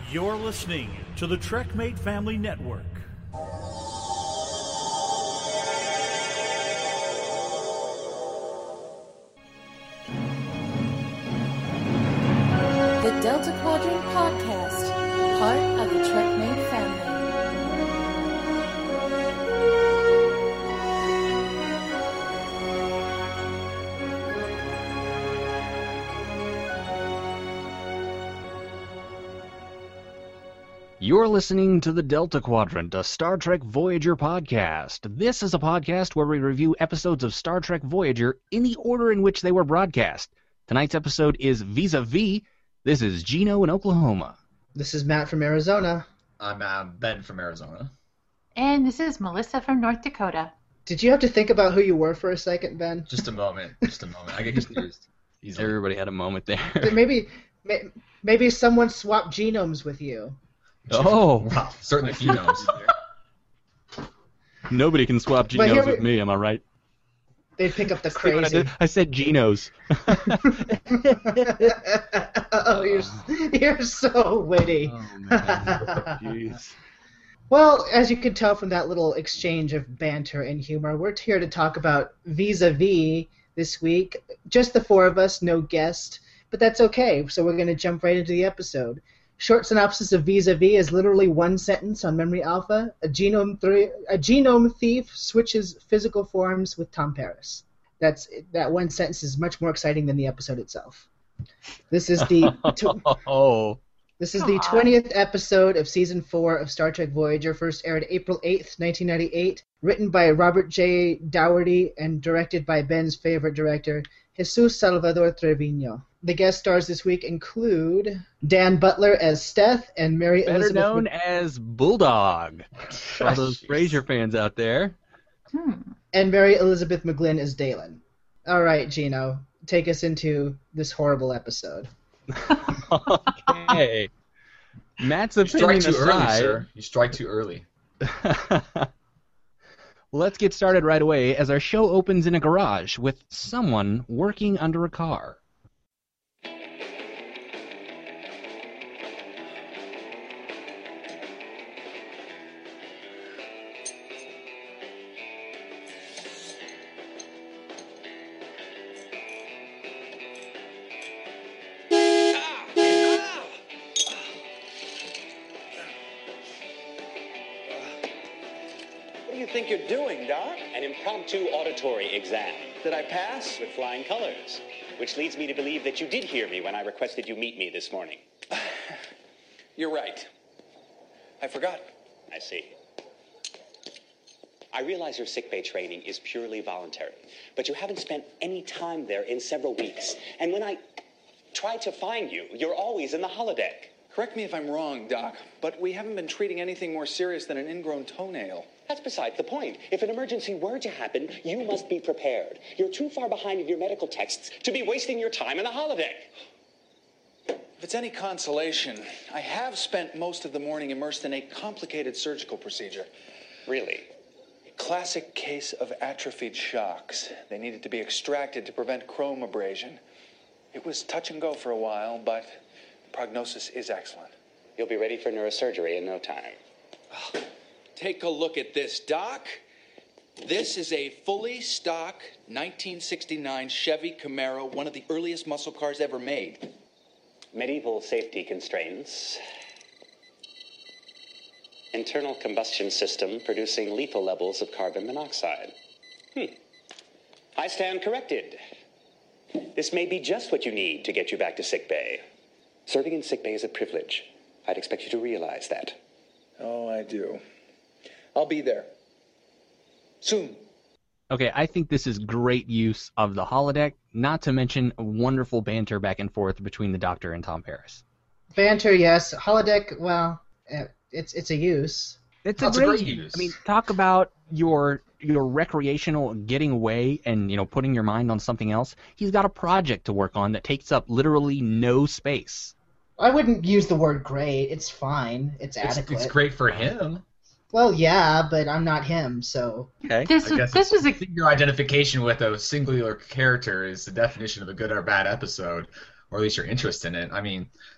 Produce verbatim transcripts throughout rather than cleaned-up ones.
You're listening to the TrekMate Family Network. The Delta Quadrant Podcast, part of the TrekMate family. You're listening to the Delta Quadrant, a Star Trek Voyager podcast. This is a podcast where we review episodes of Star Trek Voyager in the order in which they were broadcast. Tonight's episode is Vis-a-Vis. This is Gino in Oklahoma. This is Matt from Arizona. I'm uh, Ben from Arizona. And this is Melissa from North Dakota. Did you have to think about who you were for a second, Ben? Just a moment. Just a moment. I get confused. Easily. Everybody had a moment there. Maybe, maybe someone swapped genomes with you. Oh! Wow, certainly genomes. Nobody can swap But here genomes we- with me, am I right? They'd pick up the See what I crazy. did? I said genos. Oh, you're, you're so witty. Oh, man. Jeez. Well, as you can tell from that little exchange of banter and humor, we're here to talk about Vis-a-Vis this week. Just the four of us, no guest, but that's okay. So we're going to jump right into the episode. Short synopsis of Vis-a-Vis is literally one sentence on Memory Alpha. A genome, th- a genome thief switches physical forms with Tom Paris. That's that one sentence is much more exciting than the episode itself. This is the tw- Oh. this is Come the on. twentieth episode of season four of Star Trek Voyager. First aired April eighth, nineteen ninety-eight. Written by Robert J. Dougherty and directed by Ben's favorite director, Jesus Salvador Trevino. The guest stars this week include Dan Butler as Steth and Mary Better Elizabeth known Mc- as Bulldog. For all those Frasier fans out there. Hmm. and Mary Elizabeth McGlynn as Dalen. All right, Gino, take us into this horrible episode. Okay. Matt's You strike opinion too early, aside, sir. You strike too early. let's get started right away as our show opens in a garage with someone working under a car. What do you think you're doing, Doc? An impromptu auditory exam Did I pass? with flying colors, which leads me to believe that you did hear me when I requested you meet me this morning. You're right. I forgot. I see. I realize your sickbay training is purely voluntary, but you haven't spent any time there in several weeks. And when I try to find you, you're always in the holodeck. Correct me if I'm wrong, Doc, but we haven't been treating anything more serious than an ingrown toenail. That's besides the point. If an emergency were to happen, you must be prepared. You're too far behind in your medical texts to be wasting your time in the holodeck. If it's any consolation, I have spent most of the morning immersed in a complicated surgical procedure. Really? A classic case of atrophied shocks. They needed to be extracted to prevent chrome abrasion. It was touch and go for a while, but the prognosis is excellent. You'll be ready for neurosurgery in no time. Take a look at this, Doc. This is a fully stock nineteen sixty-nine Chevy Camaro, one of the earliest muscle cars ever made. Medieval safety constraints. Internal combustion system producing lethal levels of carbon monoxide. Hmm. I stand corrected. This may be just what you need to get you back to sickbay. Serving in sickbay is a privilege. I'd expect you to realize that. Oh, I do. I'll be there. Soon. Okay, I think this is great use of the holodeck, not to mention wonderful banter back and forth between the Doctor and Tom Paris. Banter, yes. Holodeck, well, eh, it's it's a use. It's That's a a great, great use. I mean, talk about your your recreational getting away and, you know, putting your mind on something else. He's got a project to work on that takes up literally no space. I wouldn't use the word great. It's fine. It's It's, adequate. it's great for him. Well, yeah, but I'm not him, so. Okay. This I was guess this was a your identification with a singular character is the definition of a good or bad episode, or at least your interest in it. I mean,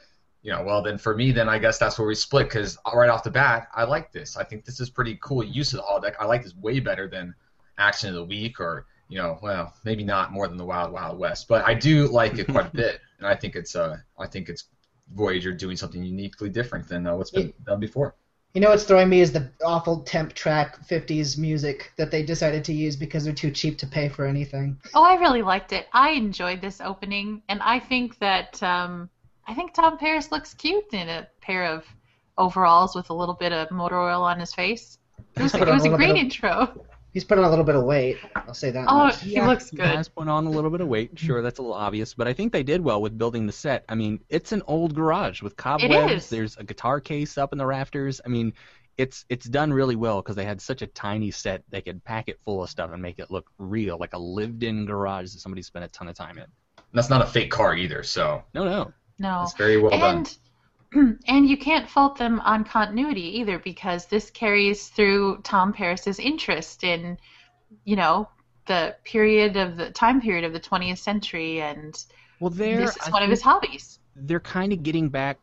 you know, well, then for me, then I guess that's where we split, because right off the bat, I like this. I think this is pretty cool use of the holodeck. I like this way better than Action of the Week, or, you know, well, maybe not more than the Wild Wild West, but I do like it quite a bit, and I think it's uh, I think it's Voyager doing something uniquely different than uh, what's been done before. You know what's throwing me is the awful temp track fifties music that they decided to use because they're too cheap to pay for anything. Oh, I really liked it. I enjoyed this opening, and I think that um, I think Tom Paris looks cute in a pair of overalls with a little bit of motor oil on his face. It was, it was a great of, intro. He's put on a little bit of weight. I'll say that oh, much. he yeah, looks good. He has put on a little bit of weight. Sure, that's a little obvious, but I think they did well with building the set. I mean, it's an old garage with cobwebs. There's a guitar case up in the rafters. I mean, it's it's done really well because they had such a tiny set. They could pack it full of stuff and make it look real, like a lived-in garage that somebody spent a ton of time in. That's not a fake car either, so. No, no. No. It's very well and, done. And you can't fault them on continuity either, because this carries through Tom Paris's interest in, you know, the period of the time period of the twentieth century, and well, this is I one of his hobbies. They're kind of getting back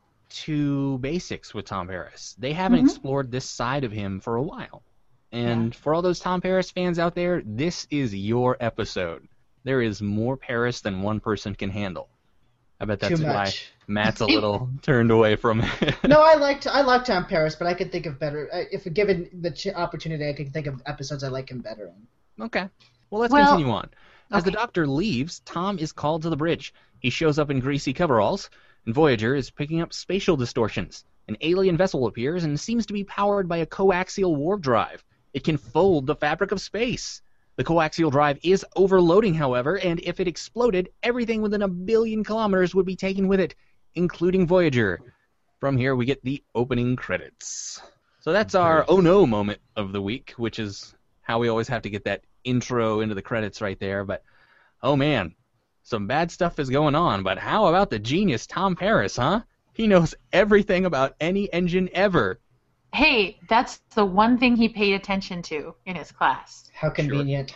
to basics with Tom Paris. They haven't mm-hmm. explored this side of him for a while. And yeah. for all those Tom Paris fans out there, this is your episode. There is more Paris than one person can handle. I bet that's why Matt's a little turned away from it. No, I liked I like Tom Paris, but I could think of better. If given the ch- opportunity, I could think of episodes I like him better in. Okay. Well, let's well, continue on. As okay. the Doctor leaves, Tom is called to the bridge. He shows up in greasy coveralls, and Voyager is picking up spatial distortions. An alien vessel appears and seems to be powered by a coaxial warp drive. It can fold the fabric of space. The coaxial drive is overloading, however, and if it exploded, everything within a billion kilometers would be taken with it, including Voyager. From here, we get the opening credits. So that's our oh no moment of the week, which is how we always have to get that intro into the credits right there. But, oh man, some bad stuff is going on. But how about the genius Tom Paris, huh? He knows everything about any engine ever. Hey, that's the one thing he paid attention to in his class. How convenient.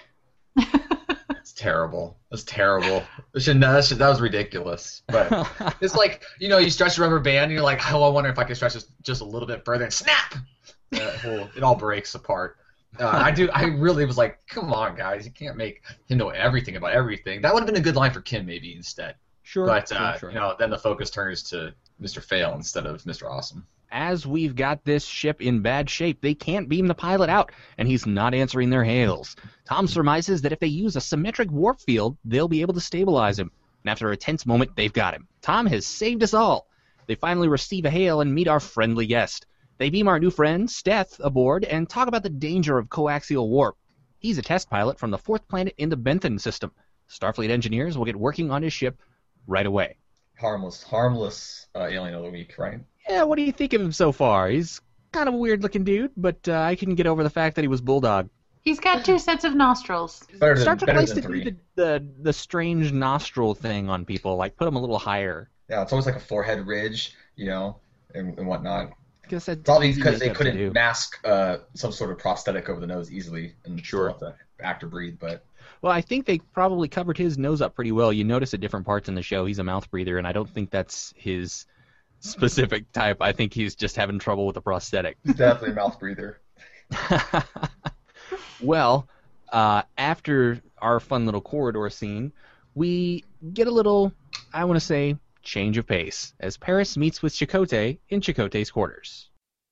It's terrible. That's terrible. That, should, that, should, that was ridiculous. But it's like, you know, you stretch a rubber band, and you're like, oh, I wonder if I can stretch this just a little bit further, and snap! Uh, well, it all breaks apart. Uh, I do. I really was like, come on, guys. You can't make him know everything about everything. That would have been a good line for Kim, maybe, instead. Sure. But, uh, sure, sure. you know, then the focus turns to Mister Fail instead of Mister Awesome. As we've got this ship in bad shape, they can't beam the pilot out, and he's not answering their hails. Tom surmises that if they use a symmetric warp field, they'll be able to stabilize him. And after a tense moment, they've got him. Tom has saved us all. They finally receive a hail and meet our friendly guest. They beam our new friend, Steth, aboard and talk about the danger of coaxial warp. He's a test pilot from the fourth planet in the Bentham system. Starfleet engineers will get working on his ship right away. Harmless, harmless uh, alien of the week, right? Yeah, what do you think of him so far? He's kind of a weird-looking dude, but uh, I couldn't get over the fact that he was Bulldog. He's got two sets of nostrils. Better than, Star Trek better likes than to three. do the, the, the strange nostril thing on people, like put them a little higher. Yeah, it's always like a forehead ridge, you know, and, and whatnot. I guess that's Probably easy because they makeup to do. couldn't mask uh, some sort of prosthetic over the nose easily and Sure. still have the actor breathe, but... Well, I think they probably covered his nose up pretty well. You notice at different parts in the show he's a mouth breather, and I don't think that's his specific type. I think he's just having trouble with the prosthetic. He's definitely a mouth breather. Well, uh, after our fun little corridor scene, we get a little, I want to say, change of pace, as Paris meets with Chakotay in Chakotay's quarters.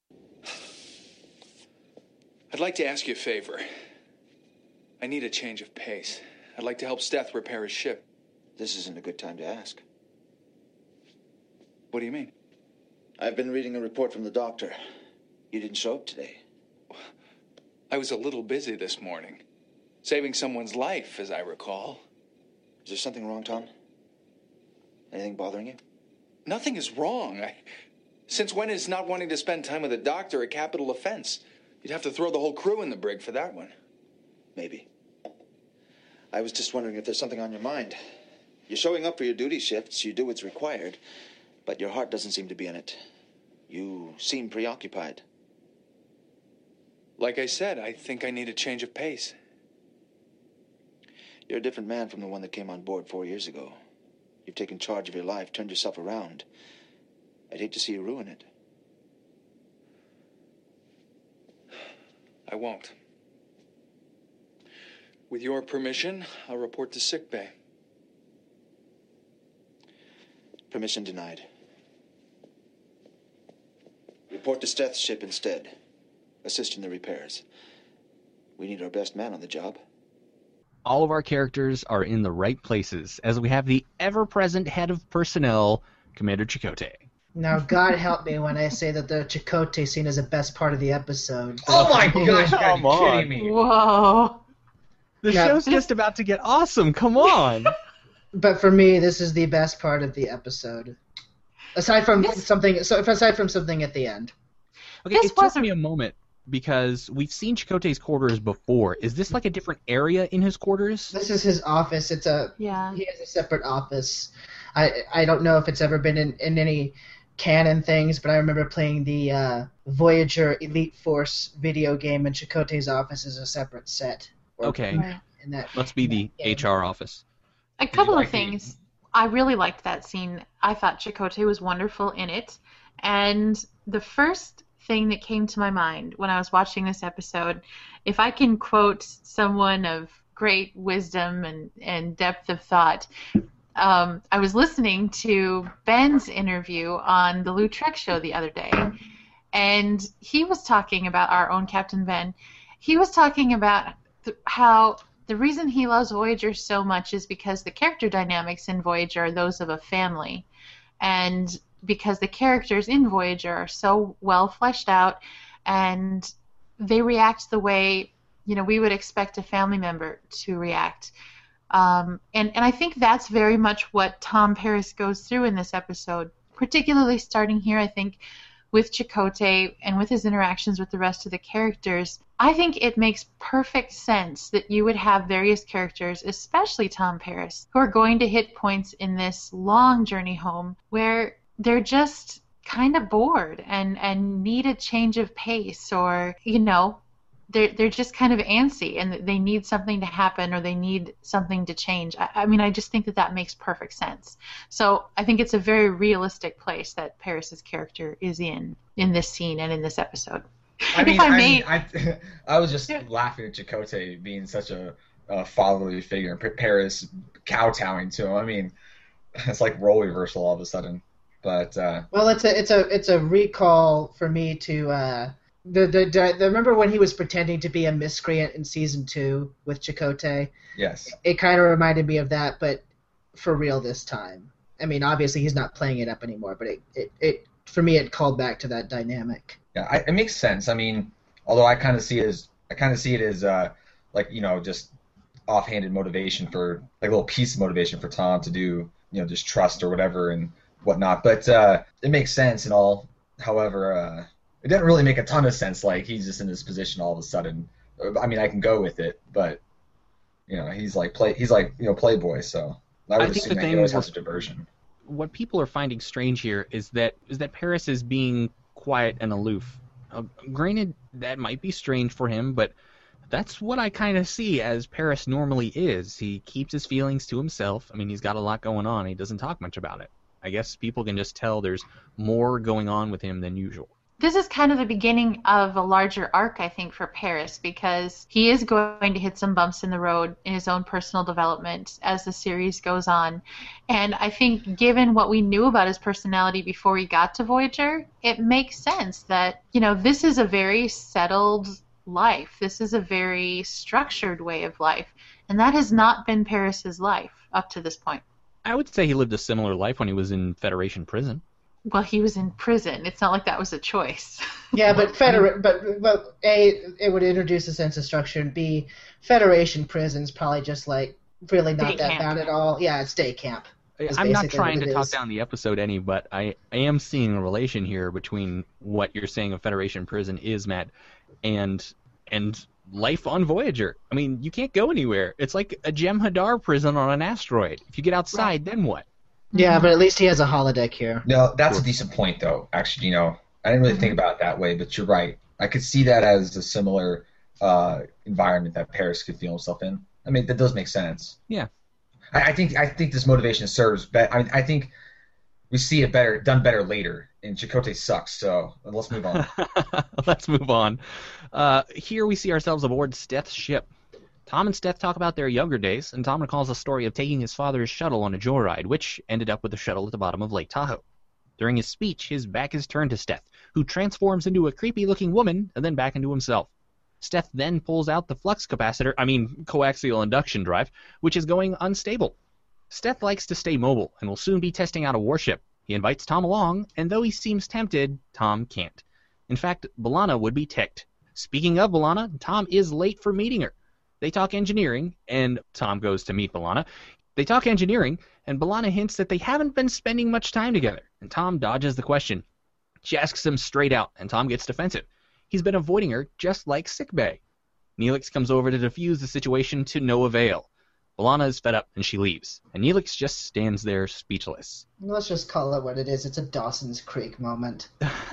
I'd like to ask you a favor. I need a change of pace. I'd like to help Steth repair his ship. This isn't a good time to ask. What do you mean? I've been reading a report from the doctor. You didn't show up today. I was a little busy this morning. Saving someone's life, as I recall. Is there something wrong, Tom? Anything bothering you? Nothing is wrong. I... Since when is not wanting to spend time with a doctor a capital offense? You'd have to throw the whole crew in the brig for that one. Maybe. I was just wondering if there's something on your mind. You're showing up for your duty shifts, you do what's required, but your heart doesn't seem to be in it. You seem preoccupied. Like I said, I think I need a change of pace. You're a different man from the one that came on board four years ago. You've taken charge of your life, turned yourself around. I'd hate to see you ruin it. I won't. With your permission, I'll report to sickbay. Permission denied. Report to Steth's ship instead. Assist in the repairs. We need our best man on the job. All of our characters are in the right places, as we have the ever-present head of personnel, Commander Chakotay. Now, God help me when I say that the Chakotay scene is the best part of the episode. Oh my gosh, you gotta Come be on. kidding me. Whoa. The Yeah. show's just about to get awesome, come on! But for me, this is the best part of the episode. Aside from This- something, so aside from something at the end. Okay, This it took wasn't- me a moment, because we've seen Chakotay's quarters before. Is this like a different area in his quarters? This is his office. It's a Yeah. he has a separate office. I I don't know if it's ever been in, in any canon things, but I remember playing the uh, Voyager Elite Force video game, and Chakotay's office is a separate set. Or- Okay, Right. In that must be the Yeah. H R office. A couple like of the- things. I really liked that scene. I thought Chakotay was wonderful in it. And the first thing that came to my mind when I was watching this episode, if I can quote someone of great wisdom and, and depth of thought, um, I was listening to Ben's interview on the Lou Trek show the other day, and he was talking about our own Captain Ben. He was talking about th- how the reason he loves Voyager so much is because the character dynamics in Voyager are those of a family, and because the characters in Voyager are so well fleshed out, and they react the way, you know, we would expect a family member to react. Um, and, and I think that's very much what Tom Paris goes through in this episode, particularly starting here, I think, with Chakotay and with his interactions with the rest of the characters. I think it makes perfect sense that you would have various characters, especially Tom Paris, who are going to hit points in this long journey home where they're just kind of bored and, and need a change of pace, or, you know, they're, they're just kind of antsy and they need something to happen or they need something to change. I, I mean, I just think that that makes perfect sense. So I think it's a very realistic place that Paris's character is in, in this scene and in this episode. I mean, if I I, may, mean I, I was just Yeah. laughing at Chakotay being such a, a fatherly figure and Paris kowtowing to him. I mean, it's like role reversal all of a sudden. But uh, Well, it's a it's a it's a recall for me to uh, the, the the remember when he was pretending to be a miscreant in season two with Chakotay. yes, It kind of reminded me of that, but for real this time. I mean, obviously he's not playing it up anymore, but it it, it for me it called back to that dynamic. yeah, I, it makes sense. I mean, although I kind of see it as I kind of see it as uh, like you know just offhanded motivation for like a little piece of motivation for Tom to do you know just trust or whatever and whatnot. But uh, it makes sense and all. However, uh, it doesn't really make a ton of sense. Like he's just in this position all of a sudden. I mean, I can go with it, but you know, he's like play. He's like you know Playboy. So I I would think assume the that thing he always we're- has a diversion. What people are finding strange here is that is that Paris is being quiet and aloof. Uh, granted, that might be strange for him, but that's what I kind of see as Paris normally is. He keeps his feelings to himself. I mean, he's got a lot going on. He doesn't talk much about it. I guess people can just tell there's more going on with him than usual. this is kind of the beginning of a larger arc, I think, for Paris, because he is going to hit some bumps in the road in his own personal development as the series goes on. And I think given what we knew about his personality before he got to Voyager, it makes sense that, you know, this is a very settled life. This is a very structured way of life. And that has not been Paris's life up to this point. I would say he lived a similar life when he was in Federation prison. Well, he was in prison. It's not like that was a choice. Yeah, but Federa- but but A, it would introduce a sense of structure, and B, Federation prison's probably just like really not Day that camp. bad at all. Yeah, it's day camp. Is I'm not basically trying what to it talk is. down the episode any, but I, I am seeing a relation here between what you're saying of Federation prison is, Matt, and and life on Voyager. I mean, you can't go anywhere. It's like a Jem'Hadar prison on an asteroid. If you get outside, then what? Yeah, but at least he has a holodeck here. No, that's a decent point, though. Actually, you know, I didn't really think about it that way, but you're right. I could see that as a similar uh, environment that Paris could feel himself in. I mean, that does make sense. Yeah. I, I think I think this motivation serves. But I mean, I think we see it better done better later and Chakotay sucks. So let's move on. Let's move on. Uh, here we see ourselves aboard Steth's ship. Tom and Steth talk about their younger days, and Tom recalls a story of taking his father's shuttle on a joyride, which ended up with the shuttle at the bottom of Lake Tahoe. During his speech, his back is turned to Steth, who transforms into a creepy-looking woman and then back into himself. Steth then pulls out the flux capacitor, I mean coaxial induction drive, which is going unstable. Steth likes to stay mobile and will soon be testing out a warship. He invites Tom along, and though he seems tempted, Tom can't. In fact, B'Elanna would be ticked. Speaking of B'Elanna, Tom is late for meeting her. They talk engineering, and Tom goes to meet B'Elanna. They talk engineering, and B'Elanna hints that they haven't been spending much time together, and Tom dodges the question. She asks him straight out, and Tom gets defensive. He's been avoiding her just like sickbay. Neelix comes over to defuse the situation to no avail. B'Elanna is fed up, and she leaves, and Neelix just stands there speechless. Let's just call it what it is. It's a Dawson's Creek moment.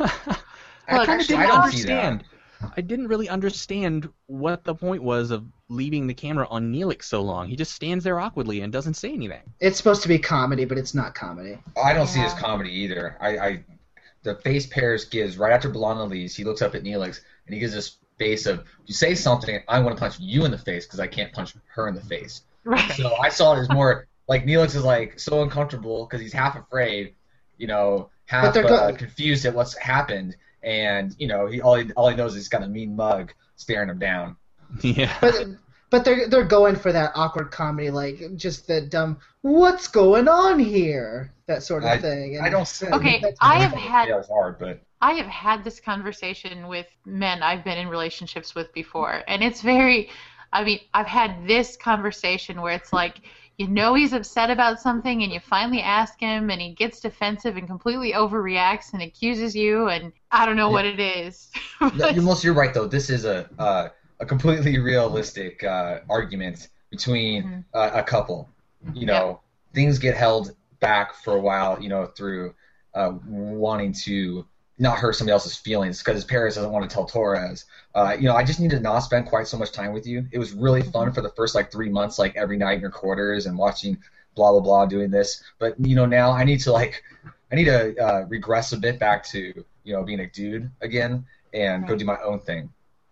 I kind of didn't understand. I didn't really understand what the point was of leaving the camera on Neelix so long. He just stands there awkwardly and doesn't say anything. It's supposed to be comedy, but it's not comedy. I don't yeah. see it as comedy either. I, I the face Paris gives right after B'Elanna leaves, he looks up at Neelix and he gives this face of, you say something, I want to punch you in the face because I can't punch her in the face. Right. So I saw it as more like Neelix is like so uncomfortable because he's half afraid, you know, half uh, confused at what's happened. And, you know, he all he all he knows is he's got a mean mug staring him down. Yeah. But but they're they're going for that awkward comedy, like just the dumb what's going on here? That sort of I, thing. And I don't say Okay, I have had yeah, it's hard, but I have had this conversation with men I've been in relationships with before, and it's very I mean, I've had this conversation where it's like, you know he's upset about something, and you finally ask him, and he gets defensive and completely overreacts and accuses you, and I don't know yeah. what it is. No, you're, most, you're right, though. This is a uh, a completely realistic uh, argument between mm-hmm. uh, a couple. You know, yep. things get held back for a while, you know, through uh, wanting to not hurt somebody else's feelings because Paris doesn't want to tell Torres. Uh, you know, I just need to not spend quite so much time with you. It was really fun for the first, like, three months, like, every night in your quarters and watching blah, blah, blah doing this. But, you know, now I need to, like, I need to uh, regress a bit back to, you know, being a dude again and right. go do my own thing.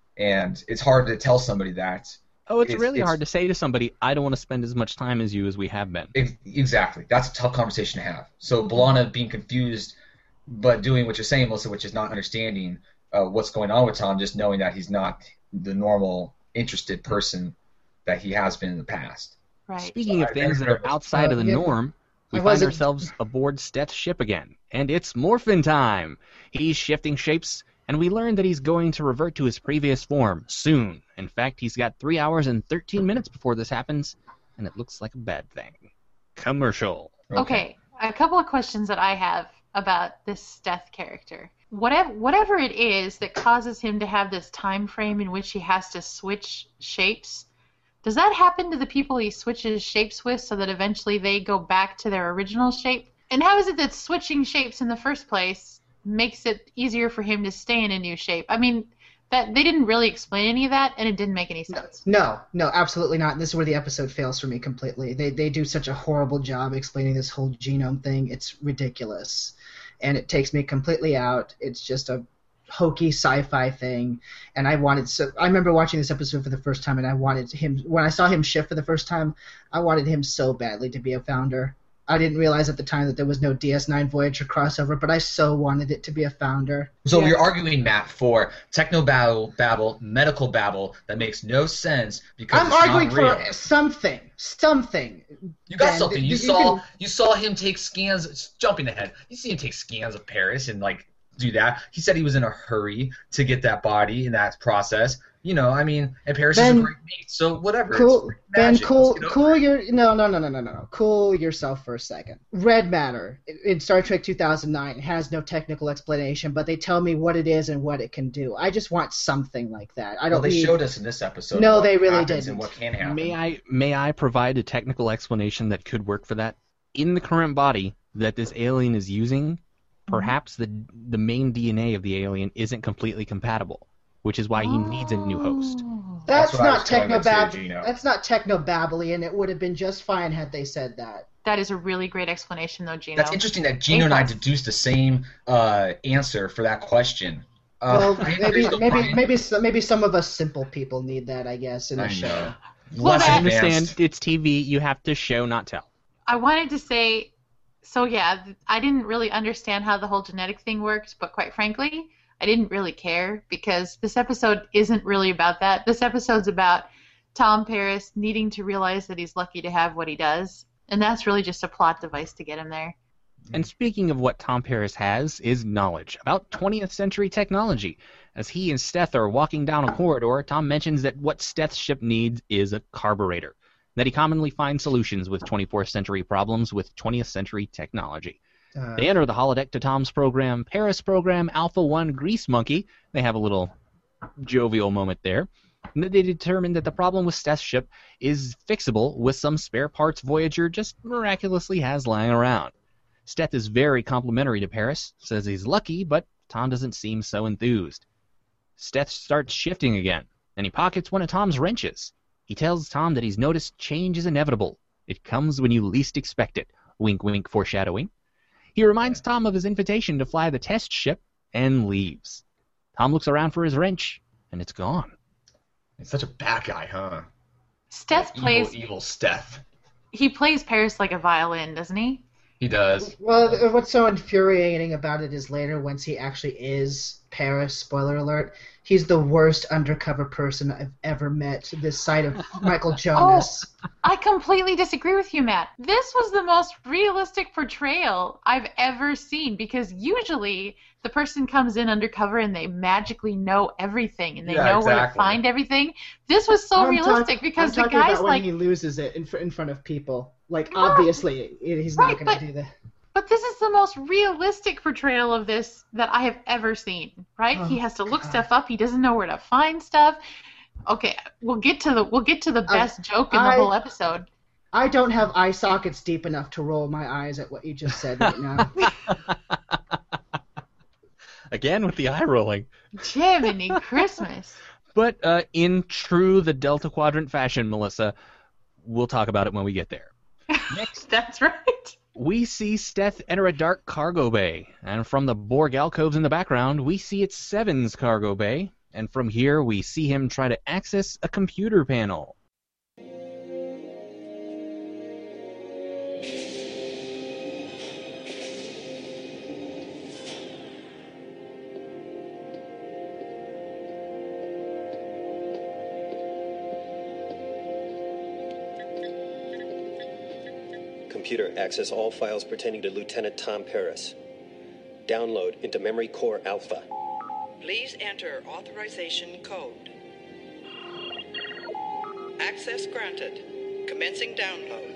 And it's hard to tell somebody that. Oh, it's, it's really it's, hard to say to somebody, I don't want to spend as much time as you as we have been. Ex- exactly. That's a tough conversation to have. So B'Elanna being confused but doing what you're saying, Melissa, which is not understanding uh, what's going on with Tom, just knowing that he's not the normal, interested person that he has been in the past. Right. Speaking so of I, things I, that are outside uh, of the yeah, norm, we find ourselves aboard Steth's ship again, and it's Morphin time. He's shifting shapes, and we learn that he's going to revert to his previous form soon. In fact, he's got three hours and thirteen minutes before this happens, and it looks like a bad thing. Commercial. Okay, okay. A couple of questions that I have about this Steth character. Whatever whatever it is that causes him to have this time frame in which he has to switch shapes, does that happen to the people he switches shapes with so that eventually they go back to their original shape? And how is it that switching shapes in the first place makes it easier for him to stay in a new shape? I mean, that they didn't really explain any of that, and it didn't make any sense. No, no, absolutely not. And this is where the episode fails for me completely. They they do such a horrible job explaining this whole genome thing. It's ridiculous. And it takes me completely out. It's just a hokey sci-fi thing. And I wanted so I remember watching this episode for the first time, and I wanted him when I saw him shift for the first time, I wanted him so badly to be a founder. I didn't realize at the time that there was no D S nine Voyager crossover, but I so wanted it to be a founder. So yeah. You're arguing, Matt, for techno babble, babble, medical babble that makes no sense because I'm it's arguing not real. for something, something. You got Ben, something. You, you saw can... you saw him take scans. Jumping ahead, you see him take scans of Paris and like do that. He said he was in a hurry to get that body in that process. You know, I mean, and Paris ben, is a great mate, so whatever. Cool, Ben, cool, cool your no, no, no, no, no, no, cool yourself for a second. Red matter in Star Trek two thousand nine has no technical explanation, but they tell me what it is and what it can do. I just want something like that. I don't. Well, they need... showed us in this episode. No, they really didn't. And what can happen. May I may I provide a technical explanation that could work for that? In the current body that this alien is using, perhaps the the main D N A of the alien isn't completely compatible. which is why he needs a new host. That's, That's what I not was telling them too, technobab. Gino. That's not technobabble, and it would have been just fine had they said that. That is a really great explanation, though, Gino. That's interesting that Gino and I A-plus. deduced the same uh, answer for that question. Uh, Well, I maybe agree with maybe Brian. maybe some, maybe some of us simple people need that, I guess, in a I show. know. Well, Less that- I understand advanced. it's T V. You have to show, not tell. I wanted to say, so yeah, th- I didn't really understand how the whole genetic thing worked, but quite frankly, I didn't really care because this episode isn't really about that. This episode's about Tom Paris needing to realize that he's lucky to have what he does, and that's really just a plot device to get him there. And speaking of what Tom Paris has, is knowledge about twentieth century technology. As he and Steth are walking down a corridor, Tom mentions that what Steth's ship needs is a carburetor, that he commonly finds solutions with twenty-fourth century problems with twentieth century technology. Uh, They enter the holodeck to Tom's program, Paris program, Alpha one Grease Monkey. They have a little jovial moment there. And they determine that the problem with Steth's ship is fixable with some spare parts Voyager just miraculously has lying around. Steth is very complimentary to Paris, says he's lucky, but Tom doesn't seem so enthused. Steth starts shifting again, and he pockets one of Tom's wrenches. He tells Tom that he's noticed change is inevitable. It comes when you least expect it. Wink, wink, foreshadowing. He reminds Tom of his invitation to fly the test ship and leaves. Tom looks around for his wrench, and it's gone. He's such a bad guy, huh? Steth Evil, plays evil Steth. he plays Paris like a violin, doesn't he? He does. Well, th- what's so infuriating about it is later, once he actually is Paris, spoiler alert, he's the worst undercover person I've ever met this side of Michael Jonas. I completely disagree with you, Matt. This was the most realistic portrayal I've ever seen because usually the person comes in undercover and they magically know everything and they Yeah, know where to exactly. find everything. This was so I'm realistic talk- because I'm the talking guy's about when like, he loses it in, fr- in front of people. Like, Right. obviously, he's Right, not going but- to do that. but this is the most realistic portrayal of this that I have ever seen, right? Oh, he has to look God. stuff up. He doesn't know where to find stuff. Okay, we'll get to the we'll get to the I- best joke in I- the whole episode. I don't have eye sockets deep enough to roll my eyes at what you just said right now. Again with the eye rolling. Jiminy Christmas. But uh, in true the Delta Quadrant fashion, Melissa, we'll talk about it when we get there. Next, That's right. we see Steth enter a dark cargo bay, and from the Borg alcoves in the background, we see it's Seven's cargo bay, and from here we see him try to access a computer panel. Computer, access all files pertaining to Lieutenant Tom Paris. Download into Memory Core Alpha. Please enter authorization code. Access granted. Commencing download.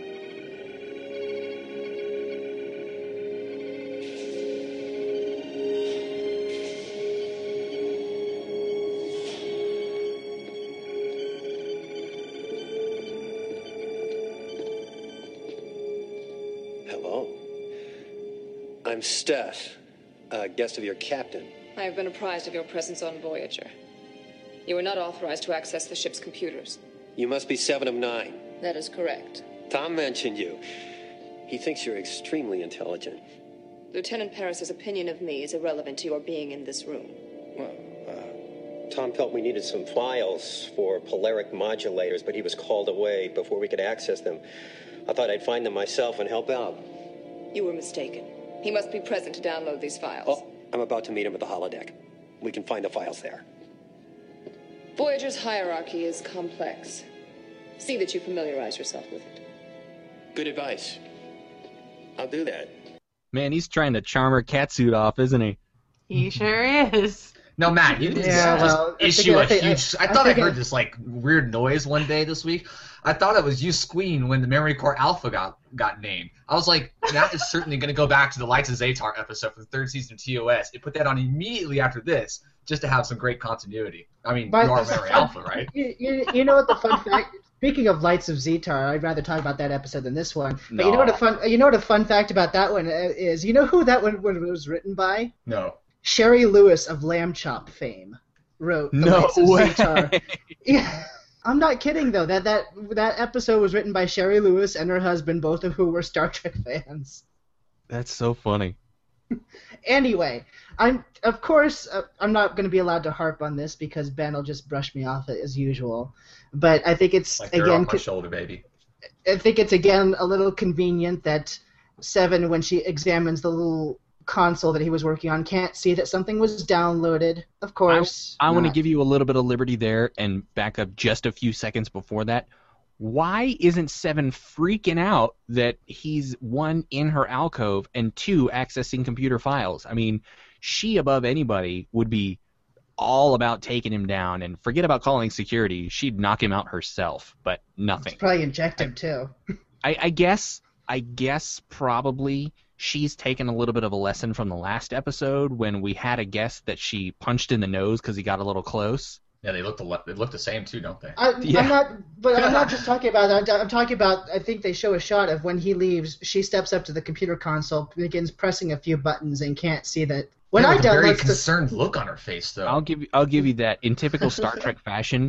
Hello. I'm Steph, a guest of your captain. I have been apprised of your presence on Voyager. You are not authorized to access the ship's computers. You must be seven of nine. That is correct. Tom mentioned you. He thinks you're extremely intelligent. Lieutenant Paris's opinion of me is irrelevant to your being in this room. Well, uh, Tom felt we needed some files for polaric modulators, but he was called away before we could access them. I thought I'd find them myself and help out. You were mistaken. He must be present to download these files. Oh, I'm about to meet him at the holodeck. We can find the files there. Voyager's hierarchy is complex. See that you familiarize yourself with it. Good advice. I'll do that. Man, he's trying to charm her catsuit off, isn't he? He sure is. No, Matt, you didn't Yeah, just well, I issue think- a I think- huge. I, I thought I, think heard I- this like weird noise one day this week. I thought it was you squealing when the Memory Core Alpha got got named. I was like, Matt is certainly going to go back to the Lights of Zatar episode for the third season of T O S and put that on immediately after this, just to have some great continuity. I mean, But- you are Memory Alpha, right? You, you, you know what the fun fact? Speaking of Lights of Zetar, I'd rather talk about that episode than this one. But you know what a fun you know what a fun fact about that one is? You know who that one was written by? No. Sherry Lewis of Lamb Chop fame. wrote the No likes of way. Zetar. Yeah. I'm not kidding, though. That, that that episode was written by Sherry Lewis and her husband, both of who were Star Trek fans. That's so funny. Anyway, I'm of course uh, I'm not going to be allowed to harp on this because Ben will just brush me off it as usual. But I think it's Like they're again. off my shoulder, baby. I think it's again a little convenient that Seven, when she examines the little console that he was working on, can't see that something was downloaded. Of course. I, I want to not. give you a little bit of liberty there and back up just a few seconds before that. Why isn't Seven freaking out that he's, one, in her alcove, and two, accessing computer files? I mean, she, above anybody, would be all about taking him down, and forget about calling security. She'd knock him out herself, but nothing. Probably inject him, too. I, I guess, I guess probably she's taken a little bit of a lesson from the last episode when we had a guest that she punched in the nose because he got a little close. Yeah, they look the they look the same too, don't they? I, Yeah. I'm not, but I'm not just talking about that. I'm, I'm talking about. I think they show a shot of when he leaves. She steps up to the computer console, begins pressing a few buttons, and can't see that. When Yeah, I with a very download the concerned look on her face, though. I'll give you, I'll give you that. In typical Star Trek fashion,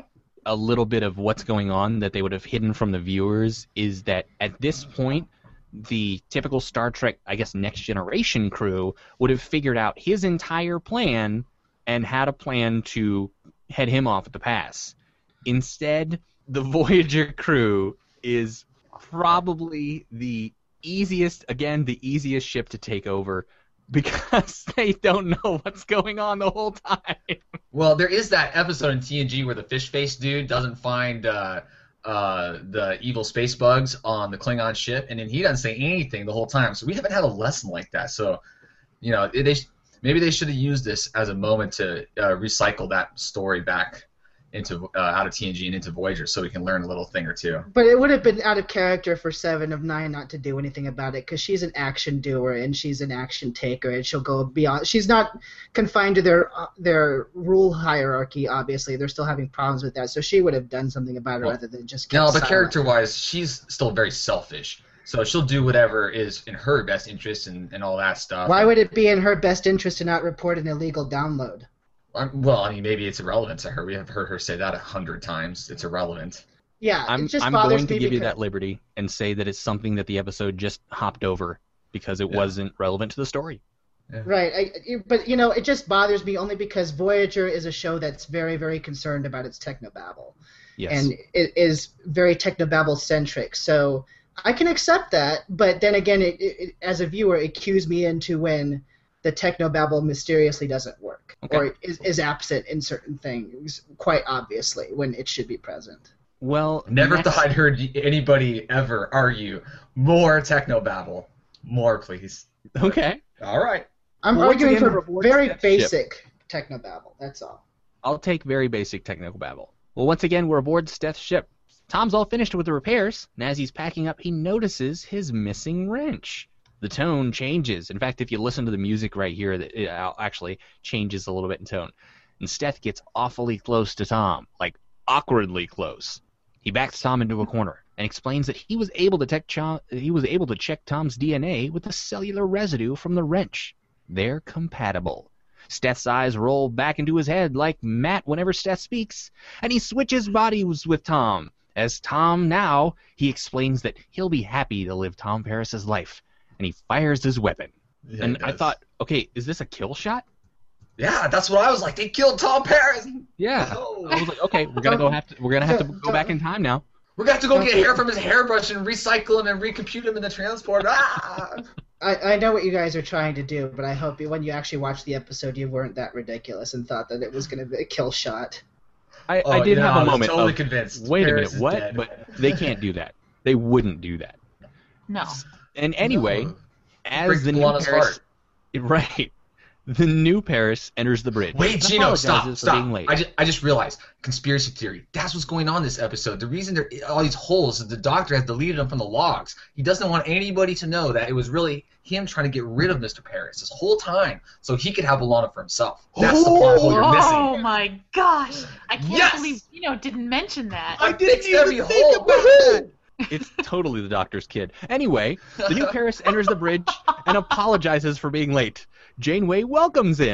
a little bit of what's going on that they would have hidden from the viewers is that at this point, the typical Star Trek, I guess, Next Generation crew would have figured out his entire plan and had a plan to head him off at the pass. Instead, the Voyager crew is probably the easiest, again, the easiest ship to take over because they don't know what's going on the whole time. Well, there is that episode in T N G where the fish face dude doesn't find uh, uh, the evil space bugs on the Klingon ship, and then he doesn't say anything the whole time. So we haven't had a lesson like that. So, you know, they maybe they should have used this as a moment to uh, recycle that story back into uh, out of T N G and into Voyager, so we can learn a little thing or two. But it would have been out of character for Seven of Nine not to do anything about it because she's an action doer and she's an action taker and she'll go beyond. She's not confined to their uh, their rule hierarchy. Obviously, they're still having problems with that, so she would have done something about it Well, rather than just. No, kept but silent. character-wise, she's still very selfish. So she'll do whatever is in her best interest and, and all that stuff. Why would it be in her best interest to not report an illegal download? Um, Well, I mean, maybe it's irrelevant to her. We have heard her say that a hundred times. It's irrelevant. Yeah, I'm, it just I'm bothers going to me give you because- that liberty and say that it's something that the episode just hopped over because it wasn't relevant to the story. Right, I, but you know, it just bothers me only because Voyager is a show that's very, very concerned about its technobabble, Yes. and it is very technobabble centric. So I can accept that, but then again, it, it, it, as a viewer, it cues me into when the technobabble mysteriously doesn't work or is, is absent in certain things, quite obviously, when it should be present. Well, Never next- thought I'd heard anybody ever argue more technobabble. More, please. Okay. All right. I'm Well, once arguing again, for reward very Steph basic technobabble. That's all. I'll take very basic technical babble. Well, once again, we're aboard Steth's ship. Tom's all finished with the repairs, and as he's packing up, he notices his missing wrench. The tone changes. In fact, if you listen to the music right here, it actually changes a little bit in tone. And Steth gets awfully close to Tom, like awkwardly close. He backs Tom into a corner and explains that he was able to check Ch- he was able to check Tom's D N A with the cellular residue from the wrench. They're compatible. Steth's eyes roll back into his head like Matt whenever Steth speaks, and he switches bodies with Tom. As Tom now, he explains that he'll be happy to live Tom Paris's life, and he fires his weapon. Yeah, and he I does. thought, okay, is this a kill shot? Yeah, that's what I was like. They killed Tom Paris. Yeah. Oh. I was like, okay, we're gonna go have to we're gonna have to go back in time now. We're gonna have to go get hair from his hairbrush and recycle him and recompute him in the transporter. Ah! I, I know what you guys are trying to do, but I hope you, when you actually watched the episode, you weren't that ridiculous and thought that it was going to be a kill shot. I, Oh, I did no, have I a was moment totally of, convinced. wait Paris a is minute, what? dead. But they can't do that. They wouldn't do that. No. And anyway, No. as Breaks the the new Lana's Paris, heart. right, the new Paris enters the bridge. Wait, and Gino, stop, apologizes for being stop. late. I just, I just realized. Conspiracy theory. That's what's going on this episode. The reason there all these holes is the Doctor has deleted them from the logs. He doesn't want anybody to know that it was really him trying to get rid of Mister Paris this whole time so he could have Alana for himself. That's the plot hole you're missing. Oh my gosh! I can't Yes! believe Gino didn't mention that. I didn't even think about that. It's totally the Doctor's kid. Anyway, the new Paris enters the bridge and apologizes for being late. Janeway welcomes him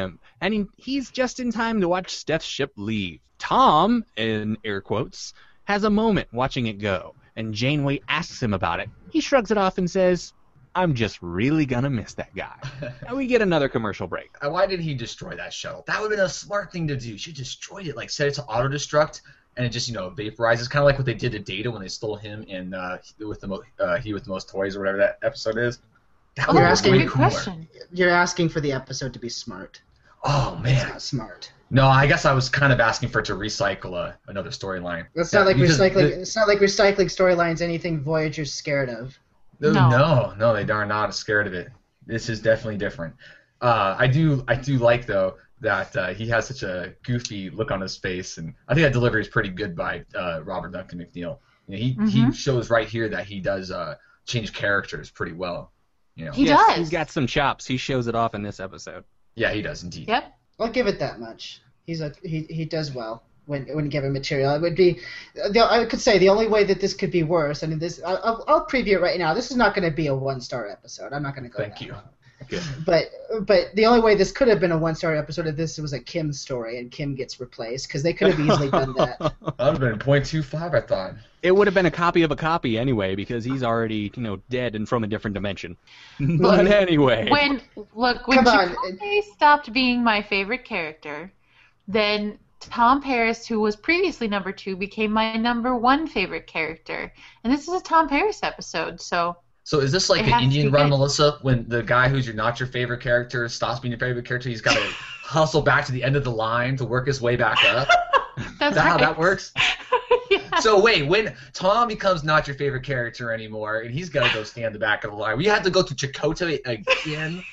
and he, he's just in time to watch Steph's ship leave. Tom, in air quotes, has a moment watching it go, and Janeway asks him about it. He shrugs it off and says, I'm just really gonna miss that guy. And we get another commercial break. Why did he destroy that shuttle? That would have been a smart thing to do. She destroyed it, like set it to auto-destruct, and it just, you know, vaporizes. Kind of like what they did to Data when they stole him in uh, with the mo- uh, He with the Most Toys or whatever that episode is. That You're asking, Good question. you're asking for the episode to be smart. Oh, man. It's not smart. No, I guess I was kind of asking for it to recycle uh, another storyline. It's Yeah, not like because recycling. the- It's not like recycling storylines. Anything Voyager's scared of. No, No. no, no, they are not scared of it. This is definitely different. Uh, I do, I do like though that uh, he has such a goofy look on his face, and I think that delivery is pretty good by uh, Robert Duncan McNeil. You know, he Mm-hmm. he shows right here that he does uh, change characters pretty well. You know, He Yes, does. He's got some chops. He shows it off in this episode. yeah, he does indeed. Yep. I'll give it that much. He's a he. He does well when when given material. It would be, the, I could say the only way that this could be worse. I mean, this. I'll, I'll preview it right now. This is not going to be a one star episode. I'm not going to go. Thank that you. long. Good. But but the only way this could have been a one star episode if this was a Kim story and Kim gets replaced, because they could have easily done that. That would have been point two five, I thought. It would have been a copy of a copy anyway, because he's already, you know, dead and from a different dimension. Look, But anyway. When look when Come on. Chakotay stopped being my favorite character, then Tom Paris, who was previously number two, became my number one favorite character. And this is a Tom Paris episode, so So is this like It an has to Indian be run, good. Melissa, when the guy who's your not your favorite character stops being your favorite character, he's got to hustle back to the end of the line to work his way back up? that's Is that how right. that works? Yeah. So wait, when Tom becomes not your favorite character anymore, and he's got to go stand the back of the line, we have to go to Chakotay again.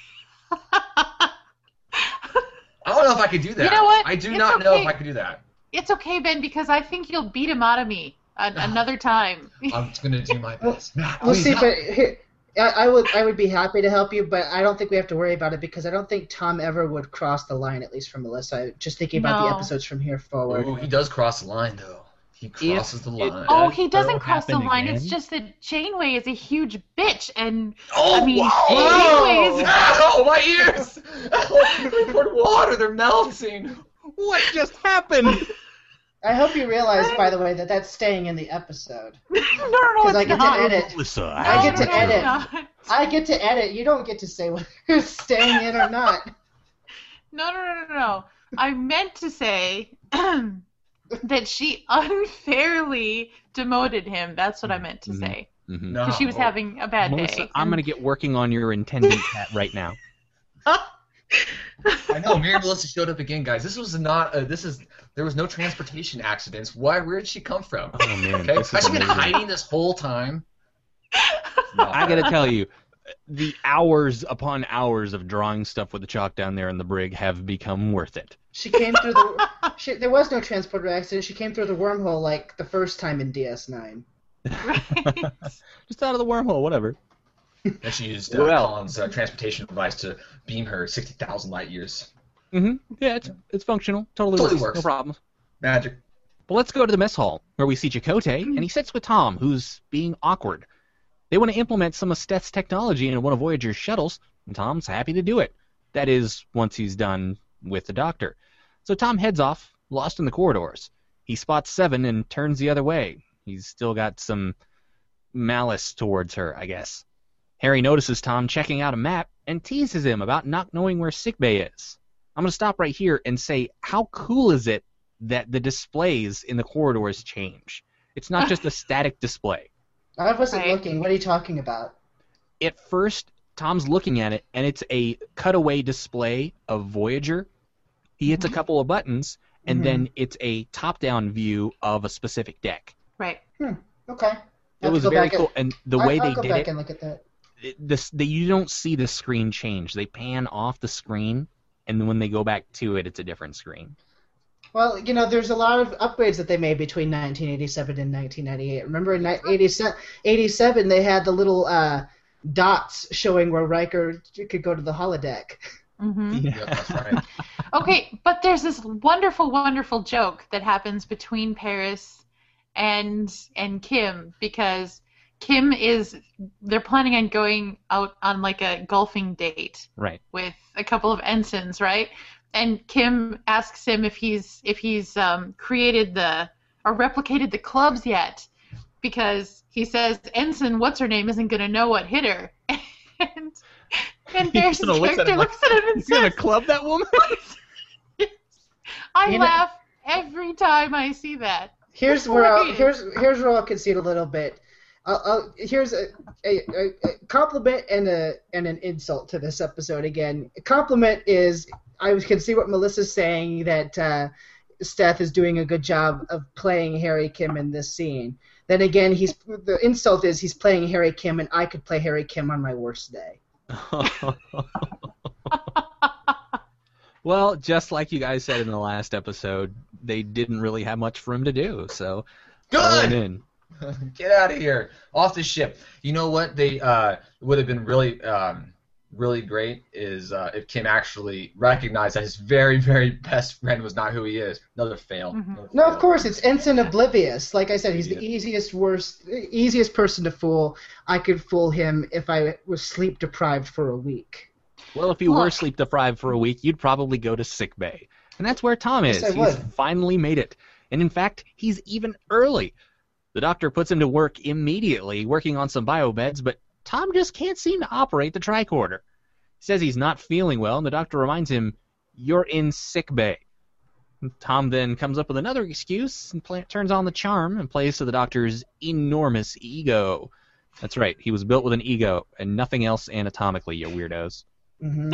I don't know if I could do that. You know what? I do It's not know okay. if I could do that. It's okay, Ben, because I think you'll beat him out of me an- another time. I'm gonna do my best. Matt, We'll please see, help. but here, I, I would I would be happy to help you, but I don't think we have to worry about it because I don't think Tom ever would cross the line, at least from Melissa. Just thinking about the No. episodes from here forward. Oh, he does cross the line though. He crosses the it- line. Oh, Does he doesn't so cross the happen line. It's again? just that Janeway is a huge bitch, and Oh, I mean, whoa! Janeway is Ow, my ears! Oh, they poured water. They're melting. What just happened? I hope you realize, by the way, that that's staying in the episode. no, no, no, Because I it's get not. to edit. Melissa, I get No, to no, no, edit. it's not. I get to edit. You don't get to say whether it's staying in or not. No, no, no, no, no. I meant to say that she unfairly demoted him. That's what I meant to Mhm. say. Mhm. No. Because she was having a bad Melissa, day. I'm going to get working on your intendant hat right now. I know. Mary Melissa showed up again, guys. This was not. Uh, this is. There was no transportation accidents. Why? Where did she come from? Oh, man. Okay. This Has is she been amazing. hiding this whole time? No. I got to tell you, the hours upon hours of drawing stuff with the chalk down there in the brig have become worth it. She came through the. She, there was no transporter accident. She came through the wormhole like the first time in D S nine. Just out of the wormhole, whatever. And she used uh, Well. Colin's uh, transportation device to beam her sixty thousand light years. hmm Yeah, it's, it's functional. Totally, Totally works. works. No problem. Magic. But let's go to the mess hall, where we see Chakotay, and he sits with Tom, who's being awkward. They want to implement some of Steth's technology into one of Voyager's shuttles, and Tom's happy to do it. That is, once he's done with the Doctor. So Tom heads off, lost in the corridors. He spots Seven and turns the other way. He's still got some malice towards her, I guess. Harry notices Tom checking out a map and teases him about not knowing where sickbay is. I'm going to stop right here and say, how cool is it that the displays in the corridors change? It's not just a static display. I wasn't Right. looking. What are you talking about? At first, Tom's looking at it, and it's a cutaway display of Voyager. He hits a couple of buttons, and Mhm. then it's a top-down view of a specific deck. Right. Hmm. Okay. I'll It have was to go very back cool, and, and the I- way I'll they go did back it, and look at that. it this, they, you don't see the screen change. They pan off the screen, and then when they go back to it, it's a different screen. Well, you know, there's a lot of upgrades that they made between nineteen eighty-seven and nineteen ninety-eight. Remember in eighty-seven, eighty-seven they had the little uh, dots showing where Riker could go to the holodeck. hmm Yep, that's right. Okay, but there's this wonderful, wonderful joke that happens between Paris and and Kim, because Kim is they're planning on going out on like a golfing date Right. with a couple of ensigns, right? and Kim asks him if he's if he's um, created the or replicated the clubs yet, because he says Ensign what's her name isn't gonna know what hit her, and and Paris' character looks at him and You're says, gonna club that woman? I You know- laugh every time I see that. Here's Poor where I'll, kid. here's here's where I'll concede a little bit. I'll, I'll, here's a, a, a, a compliment and a and an insult to this episode again. A compliment is I can see what Melissa's saying, that uh, Steth is doing a good job of playing Harry Kim in this scene. Then again, he's the insult is he's playing Harry Kim, and I could play Harry Kim on my worst day. Well, just like you guys said in the last episode, they didn't really have much for him to do, so throw him Good! in. Get out of here. Off the ship. You know what they uh, would have been really um, really great is uh, if Kim actually recognized that his very, very best friend was not who he is. Another fail. Mm-hmm. Another No, fail. of course, it's Ensign Oblivious. Like I said, he's the easiest, worst, easiest person to fool. I could fool him if I was sleep deprived for a week. Well, if you were Look. sleep deprived for a week, you'd probably go to sick bay. And that's where Tom is. Yes, I He's would. finally made it. And in fact, he's even early. The doctor puts him to work immediately, working on some biobeds, but Tom just can't seem to operate the tricorder. He says he's not feeling well, and the doctor reminds him, "You're in sick bay." And Tom then comes up with another excuse and pla turns on the charm and plays to the doctor's enormous ego. That's right, he was built with an ego and nothing else anatomically, you weirdos. Mm-hmm.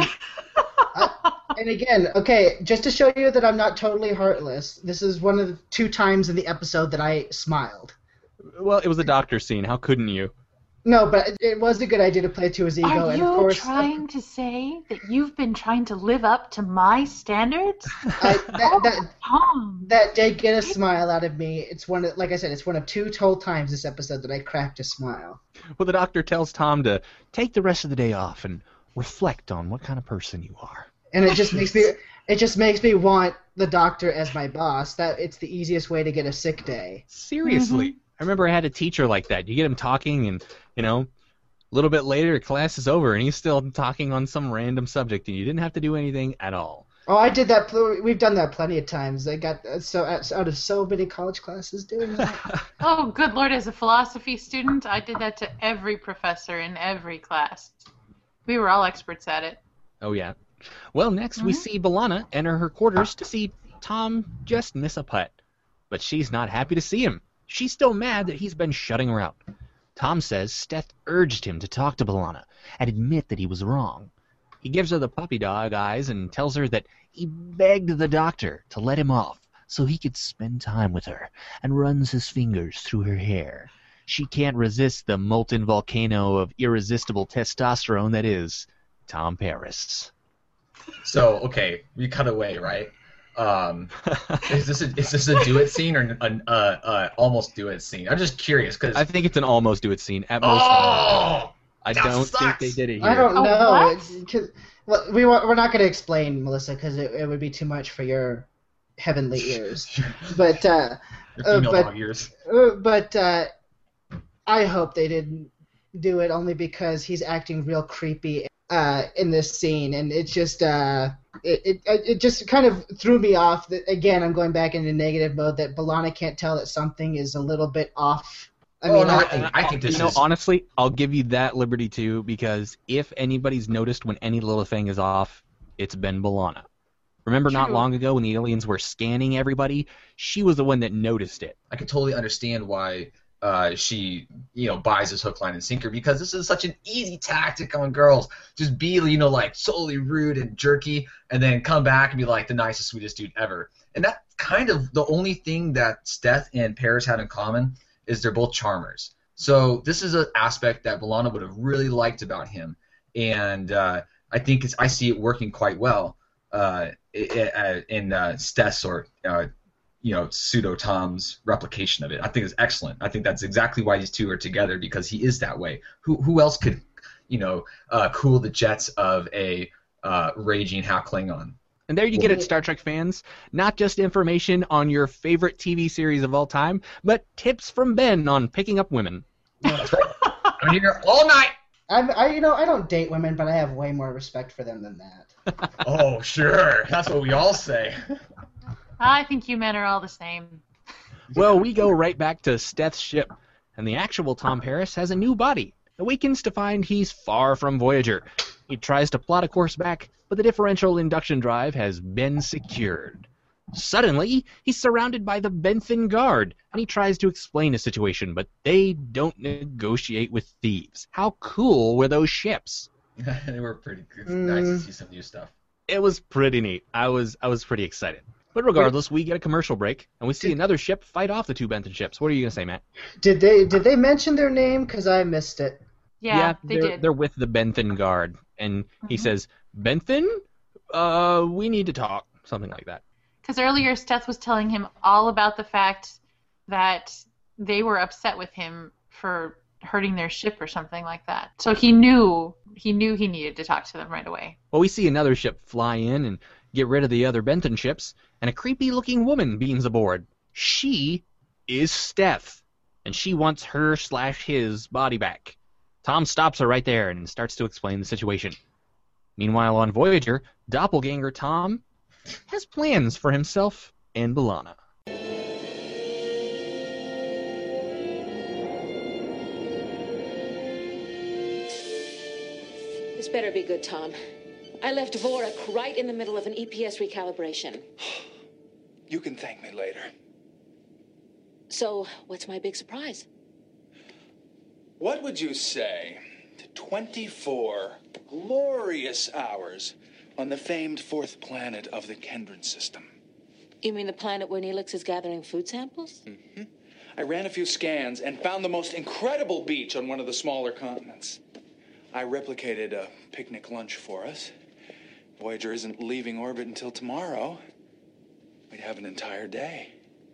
I, and again, okay, just to show you that I'm not totally heartless, this is one of the two times in the episode that I smiled. Well, it was a doctor scene. How couldn't you? No, but it, it was a good idea to play to his ego, Are and you of course, trying to say that you've been trying to live up to my standards? I, that, that, Tom. that did get a smile out of me. It's one, of, like I said, it's one of two total times this episode that I cracked a smile. Well, the doctor tells Tom to take the rest of the day off and reflect on what kind of person you are. And it just makes me, it just makes me want the doctor as my boss. That it's the easiest way to get a sick day. Seriously. Mm-hmm. I remember I had a teacher like that. You get him talking and, you know, a little bit later class is over and he's still talking on some random subject and you didn't have to do anything at all. Oh, I did that. pl- We've done that plenty of times. I got uh, so out of so many college classes doing that. Oh, good Lord, as a philosophy student, I did that to every professor in every class. We were all experts at it. Oh, yeah. Well, next we Mhm. see B'Elanna enter her quarters to see Tom just miss a putt. But she's not happy to see him. She's still mad that he's been shutting her out. Tom says Steth urged him to talk to B'Elanna and admit that he was wrong. He gives her the puppy dog eyes and tells her that he begged the doctor to let him off so he could spend time with her, and runs his fingers through her hair. She can't resist the molten volcano of irresistible testosterone that is Tom Paris. So, okay, we cut away, right? Um, is this a, is this a do it scene or an uh, uh, almost do it scene? I'm just curious because I think it's an almost do it scene. At most, oh, I that don't sucks. think they did it here. I don't Oh, know. what? It's- 'cause- well, we wa- we're not going to explain, Melissa, because it, it would be too much for your heavenly ears. But uh, Your uh, female but dog ears. uh, but uh, I hope they didn't do it only because he's acting real creepy uh, in this scene, and it's just uh, it, it it just kind of threw me off. That again, I'm going back into negative mode. That B'Elanna can't tell that something is a little bit off. I Oh, mean, no, I- I think I think this you know, is honestly, I'll give you that liberty too, because if anybody's noticed when any little thing is off, it's been B'Elanna. Remember not True. long ago when the aliens were scanning everybody? She was the one that noticed it. I can totally understand why uh, she, you know, buys this hook, line, and sinker, because this is such an easy tactic on girls. Just be, you know, like solely rude and jerky, and then come back and be like the nicest, sweetest dude ever. And that's kind of the only thing that Steth and Paris have in common is they're both charmers. So this is an aspect that B'Elanna would have really liked about him, and uh, I think it's, I see it working quite well uh, in uh, Steth's or uh, you know, pseudo Tom's replication of it. I think it's excellent. I think that's exactly why these two are together, because he is that way. Who who else could, you know, uh, cool the jets of a uh, raging half Klingon? And there you get it, Star Trek fans. Not just information on your favorite T V series of all time, but tips from Ben on picking up women. That's right. I'm here all night. I'm, I, you know, I don't date women, but I have way more respect for them than that. Oh, sure. That's what we all say. I think you men are all the same. Well, we go right back to Steth's ship, and the actual Tom Paris has a new body. Awakens to find he's far from Voyager. He tries to plot a course back, but the differential induction drive has been secured. Suddenly, he's surrounded by the Benthen Guard, and he tries to explain the situation, but they don't negotiate with thieves. How cool were those ships? They were pretty good. Mm. Nice to see some new stuff. It was pretty neat. I was I was pretty excited. But regardless, we get a commercial break, and we see another ship fight off the two Benthen ships. What are you going to say, Matt? Did they did they mention their name? Because I missed it. Yeah, yeah they they're, did. They're with the Benthen Guard, and mm-hmm. he says, Benthen? Uh, we need to talk. Something like that. Because earlier Steth was telling him all about the fact that they were upset with him for hurting their ship or something like that. So he knew he knew he needed to talk to them right away. Well, we see another ship fly in and get rid of the other Benthen ships, and a creepy-looking woman beams aboard. She is Steth, and she wants her slash his body back. Tom stops her right there and starts to explain the situation. Meanwhile, on Voyager, doppelganger Tom has plans for himself and B'Elanna. This better be good, Tom. I left Vorik right in the middle of an E P S recalibration. You can thank me later. So, what's my big surprise? What would you say to twenty-four glorious hours on the famed fourth planet of the Kendron system? You mean the planet where Neelix is gathering food samples? Mm-hmm. I ran a few scans and found the most incredible beach on one of the smaller continents. I replicated a picnic lunch for us. Voyager isn't leaving orbit until tomorrow. We'd have an entire day.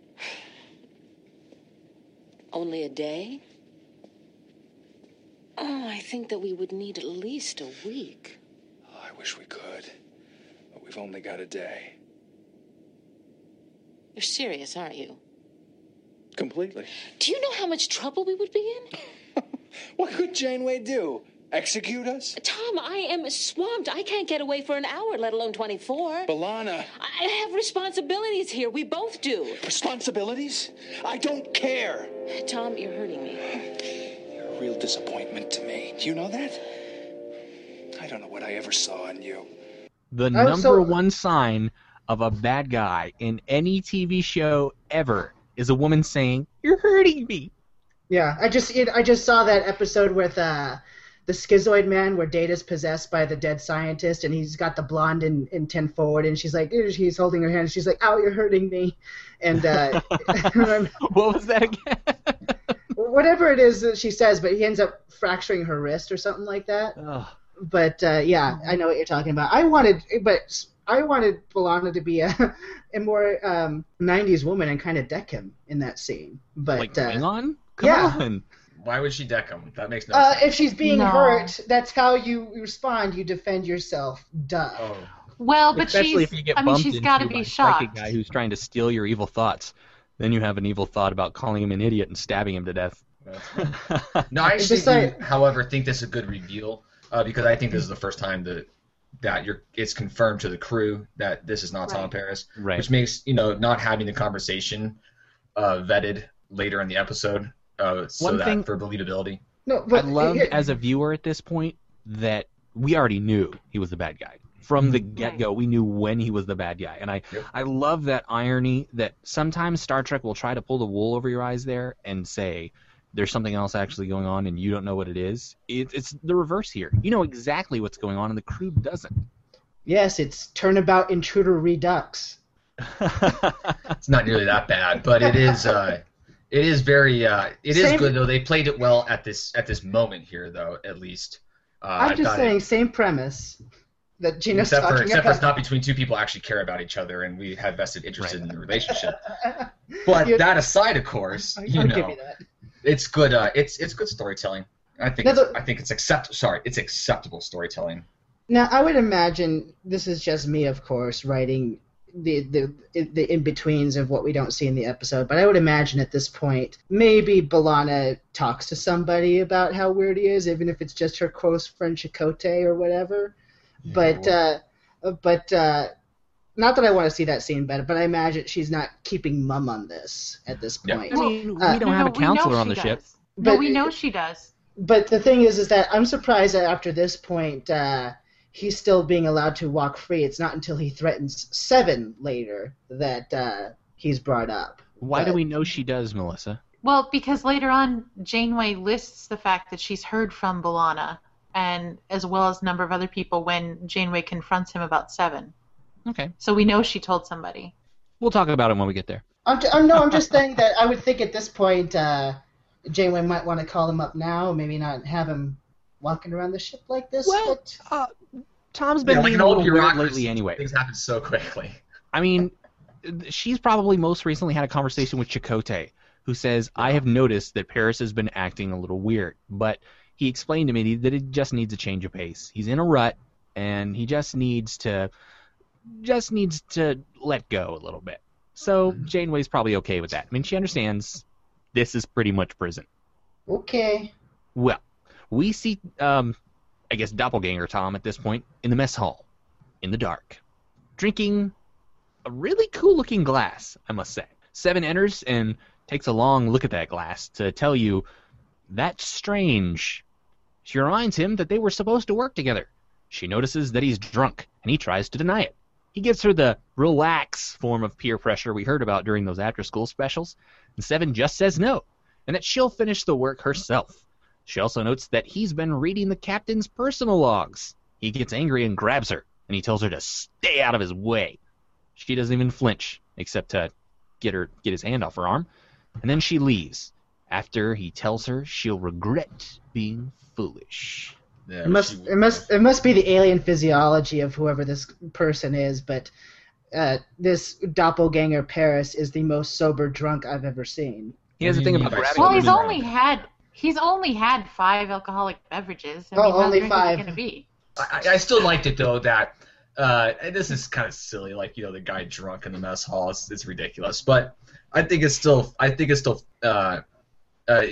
Only a day? Oh, I think that we would need at least a week. Oh, I wish we could, but we've only got a day. You're serious, aren't you? Completely. Do you know how much trouble we would be in? What could Janeway do? Execute us? Tom, I am swamped. I can't get away for an hour, let alone twenty-four. B'Elanna. I have responsibilities here. We both do. Responsibilities? I don't care. Tom, you're hurting me. You're a real disappointment to me. Do you know that? I don't know what I ever saw in you. The number so... one sign of a bad guy in any T V show ever is a woman saying, "You're hurting me." Yeah, I just it, I just saw that episode with uh, the Schizoid Man where Data's possessed by the dead scientist, and he's got the blonde in, in ten forward, and she's like, he's holding her hand, and she's like, "Ow, you're hurting me," and uh, what was that again? Whatever it is that she says, but he ends up fracturing her wrist or something like that. Ugh. But uh, yeah, I know what you're talking about. I wanted, but I wanted B'Elanna to be a, a more um, nineties woman and kind of deck him in that scene. But like uh, Klingon? Come yeah. on. Why would she deck him? That makes no uh, sense. If she's being No. hurt, that's how you respond. You defend yourself. Duh. Oh. Well, but Especially she's, if you get I mean, bumped she's into got to by be a psychic shocked. guy who's trying to steal your evil thoughts. Then you have an evil thought about calling him an idiot and stabbing him to death. No, I It's actually, just like- do, however, think this is a good reveal uh, because I think this is the first time that that you're it's confirmed to the crew that this is not Tom Right. Paris, Right. which makes you know not having the conversation uh, vetted later in the episode uh, so One that thing- for believability. No, I but love here- as a viewer at this point that we already knew he was the bad guy. From the get-go, we knew when he was the bad guy. And I, Yep. I love that irony that sometimes Star Trek will try to pull the wool over your eyes there and say there's something else actually going on and you don't know what it is. It, it's the reverse here. You know exactly what's going on and the crew doesn't. yes, it's Turnabout Intruder Redux. It's not nearly that bad, but it is. Uh, it is very. Uh, it is Same- good though. They played it well at this at this moment here, though. At least. Uh, I'm I just thought saying, it- same premise that Gina's except for talking except for about. it's not between two people who actually care about each other, and we have vested interest Right. in the relationship. But You- that aside, of course, I'll you give know, you that. it's good. Uh, it's it's good storytelling. I think. Now It's, the- I think it's accept. Sorry, it's acceptable storytelling. Now, I would imagine, this is just me, of course, writing the the the in-betweens of what we don't see in the episode. But I would imagine at this point, maybe B'Elanna talks to somebody about how weird he is, even if it's just her close friend Chakotay or whatever. Yeah, but uh, but uh, not that I want to see that scene better, but I imagine she's not keeping mum on this at this point. Yeah. I mean, we uh, don't have no, a counselor on the does. ship. No, But- we know she does. But the thing is, is that I'm surprised that after this point, uh, he's still being allowed to walk free. It's not until he threatens Seven later that uh, he's brought up. Why But- do we know she does, Melissa? Well, because later on, Janeway lists the fact that she's heard from B'Elanna, and as well as a number of other people when Janeway confronts him about Seven. Okay. So we know she told somebody. We'll talk about it when we get there. I'm, t- I'm no, I'm just saying that I would think at this point, uh, Janeway might want to call him up now, maybe not have him walking around the ship like this. Well, but... uh, Tom's been Yeah, like being an a old little weird bureaucracy. lately anyway. Things happen so quickly. I mean, she's probably most recently had a conversation with Chakotay, who says, I have noticed that Paris has been acting a little weird, but he explained to me that it just needs a change of pace. He's in a rut, and he just needs to just needs to let go a little bit. So Janeway's probably okay with that. I mean, she understands this is pretty much prison. Okay. Well, we see, um, I guess, Doppelganger Tom at this point in the mess hall, in the dark, drinking a really cool-looking glass, I must say. Seven enters and takes a long look at that glass to tell you, that's strange. She reminds him that they were supposed to work together. She notices that he's drunk, and he tries to deny it. He gives her the relax form of peer pressure we heard about during those after-school specials, and Seven just says no, and that she'll finish the work herself. She also notes that he's been reading the captain's personal logs. He gets angry and grabs her, and he tells her to stay out of his way. She doesn't even flinch, except to get her get his hand off her arm, and then she leaves, after he tells her she'll regret being foolish. Yeah, It must it must it must be the alien physiology of whoever this person is, but uh, this doppelganger Paris is the most sober drunk I've ever seen. He has a thing about grabbing Well, her he's arm. only had he's only had five alcoholic beverages. I Oh, mean, how only drunk five. is he gonna be? I, I still liked it though that uh, and this is kind of silly, like you know the guy drunk in the mess hall. It's, it's ridiculous, but I think it's still I think it's still uh, uh,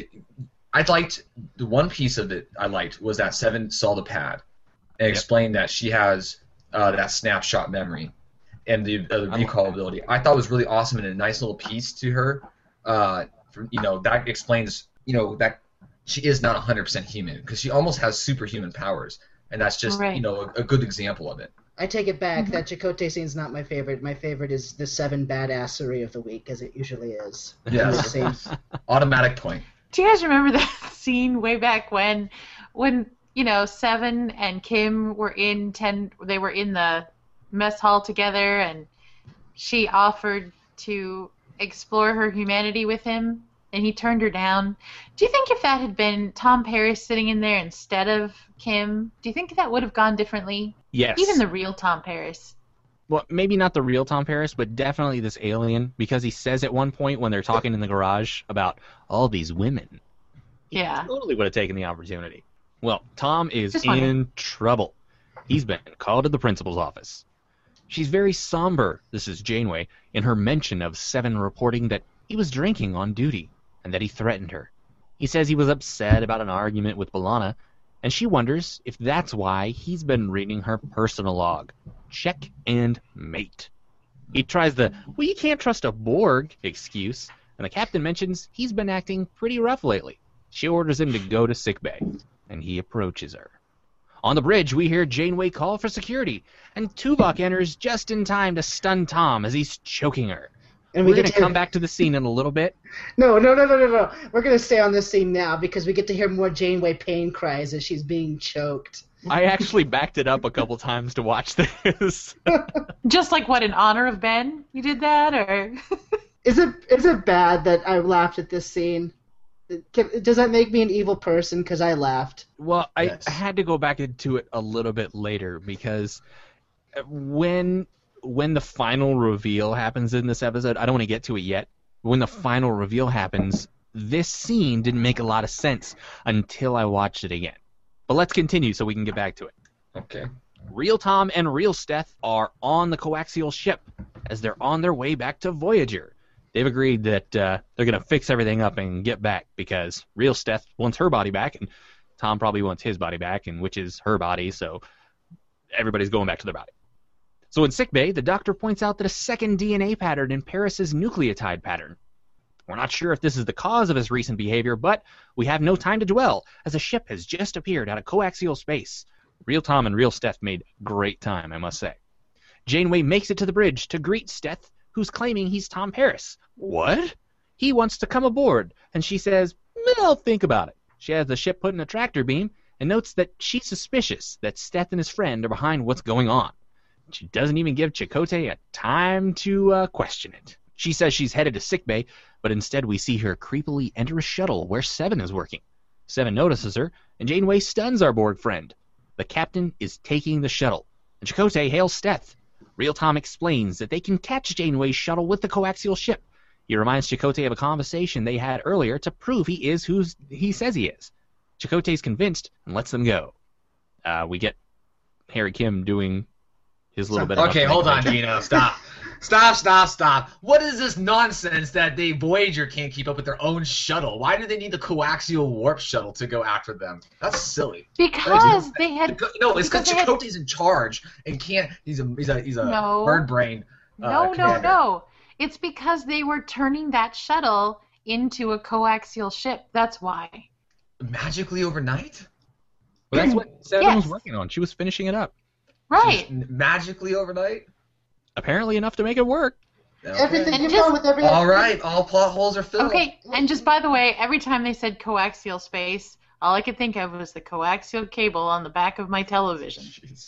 I liked the one piece of it I liked was that Seven saw the pad and Yep. explained that she has uh, that snapshot memory and the, uh, the recall ability. I thought it was really awesome and a nice little piece to her. Uh, for, you know that explains you know that she is not one hundred percent human because she almost has superhuman powers, and that's just Right. you know a, a good example of it. I take it back. That Chakotay scene's not my favorite. My favorite is the Seven badassery of the week, as it usually is. Yes. Scenes. Automatic point. Do you guys remember that scene way back when, when you know Seven and Kim were in ten? They were in the mess hall together, and she offered to explore her humanity with him, and he turned her down. Do you think if that had been Tom Paris sitting in there instead of Kim, do you think that would have gone differently? Yes. Even the real Tom Paris. Well, maybe not the real Tom Paris, but definitely this alien, because he says at one point when they're talking in the garage about all these women, Yeah. totally would have taken the opportunity. Well, Tom is Just in wondering. trouble. He's been called to the principal's office. She's very somber, this is Janeway, in her mention of Seven reporting that he was drinking on duty and that he threatened her. He says he was upset about an argument with B'Elanna, and she wonders if that's why he's been reading her personal log. Check and mate. He tries the, well, you can't trust a Borg excuse, and the captain mentions he's been acting pretty rough lately. She orders him to go to sickbay, and he approaches her. On the bridge, we hear Janeway call for security, and Tuvok enters just in time to stun Tom as he's choking her. And we We're get going to to come hear- back to the scene in a little bit. No, no, no, no, no, no. We're going to stay on this scene now because we get to hear more Janeway pain cries as she's being choked. I actually backed it up a couple times to watch this. Just like what, in honor of Ben? You did that, or? Is it is it bad that I laughed at this scene? Can, does that make me an evil person because I laughed? Well, I Yes. had to go back into it a little bit later because when when the final reveal happens in this episode, I don't want to get to it yet. When the final reveal happens, this scene didn't make a lot of sense until I watched it again. But let's continue so we can get back to it. Okay. Real Tom and Real Steph are on the coaxial ship as they're on their way back to Voyager. They've agreed that uh, they're going to fix everything up and get back because real Steph wants her body back, and Tom probably wants his body back, and which is her body, so everybody's going back to their body. So in sickbay, the doctor points out that a second D N A pattern in Paris's nucleotide pattern. We're not sure if this is the cause of his recent behavior, but we have no time to dwell, as a ship has just appeared out of coaxial space. Real Tom and real Steph made great time, I must say. Janeway makes it to the bridge to greet Steph, who's claiming he's Tom Paris. What? He wants to come aboard, and she says, I'll think about it. She has the ship put in a tractor beam and notes that she's suspicious that Steph and his friend are behind what's going on. She doesn't even give Chakotay a time to uh, question it. She says she's headed to sickbay, but instead we see her creepily enter a shuttle where Seven is working. Seven notices her, and Janeway stuns our Borg friend. The captain is taking the shuttle, and Chakotay hails Steph. Real Tom explains that they can catch Janeway's shuttle with the coaxial ship. He reminds Chakotay of a conversation they had earlier to prove he is who he says he is. Chakotay's convinced and lets them go. Uh, we get Harry Kim doing his little bit of... Okay, hold on, Gino. Stop. Stop, stop, stop. What is this nonsense that the Voyager can't keep up with their own shuttle? Why do they need the coaxial warp shuttle to go after them? That's silly. Because they had... No, it's because because Chakotay's had... in charge and can't... He's a, he's a, he's a no. bird brain uh, No, commander. no, no. It's because they were turning that shuttle into a coaxial ship. That's why. Magically overnight? Well, that's what Seven Yes. was working on. She was finishing it up. Right. Magically overnight? Apparently enough to make it work. Okay. Everything And you've just- done with every. All right, all plot holes are filled. Okay, and just by the way, every time they said coaxial space, all I could think of was the coaxial cable on the back of my television.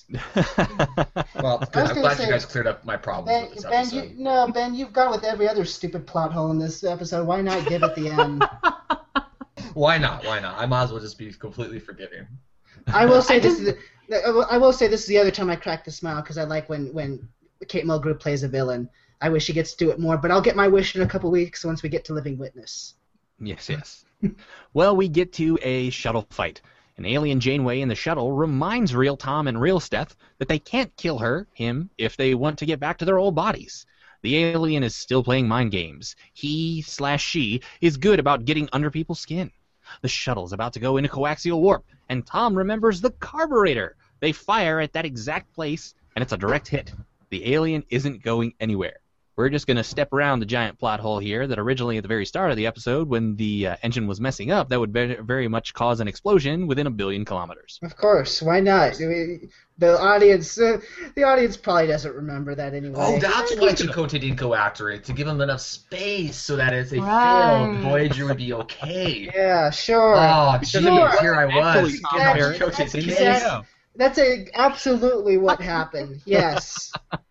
Well, good. gonna I'm glad say, you guys cleared up my problems Ben, with this Ben, episode. you, no, Ben, you've gone with every other stupid plot hole in this episode. Why not give it the end? Why not? Why not? I might as well just be completely forgiving. I will say this. Is the, I will- I will say this is the other time I crack the smile because I like when when Kate Mulgrew plays a villain. I wish she gets to do it more, but I'll get my wish in a couple weeks once we get to Living Witness. Yes, yes. Well, we get to a shuttle fight. An alien Janeway in the shuttle reminds Real Tom and Real Steph that they can't kill her, him, if they want to get back to their old bodies. The alien is still playing mind games. He slash she is good about getting under people's skin. The shuttle's about to go into coaxial warp, and Tom remembers the carburetor. They fire at that exact place, and it's a direct hit. The alien isn't going anywhere. We're just going to step around the giant plot hole here that originally at the very start of the episode, when the uh, engine was messing up, that would be- very much cause an explosion within a billion kilometers. Of course, why not? I mean, the audience, uh, the audience probably doesn't remember that anyway. Oh, that's why Chakotay didn't go after it, to give them enough space so that if they Right. failed, Voyager would be okay. Yeah, sure. Oh, gee, Sure. here I was. Actually, Getting Tom on Paris- Chakotay's There you case. go. That's a, absolutely what happened. Yes.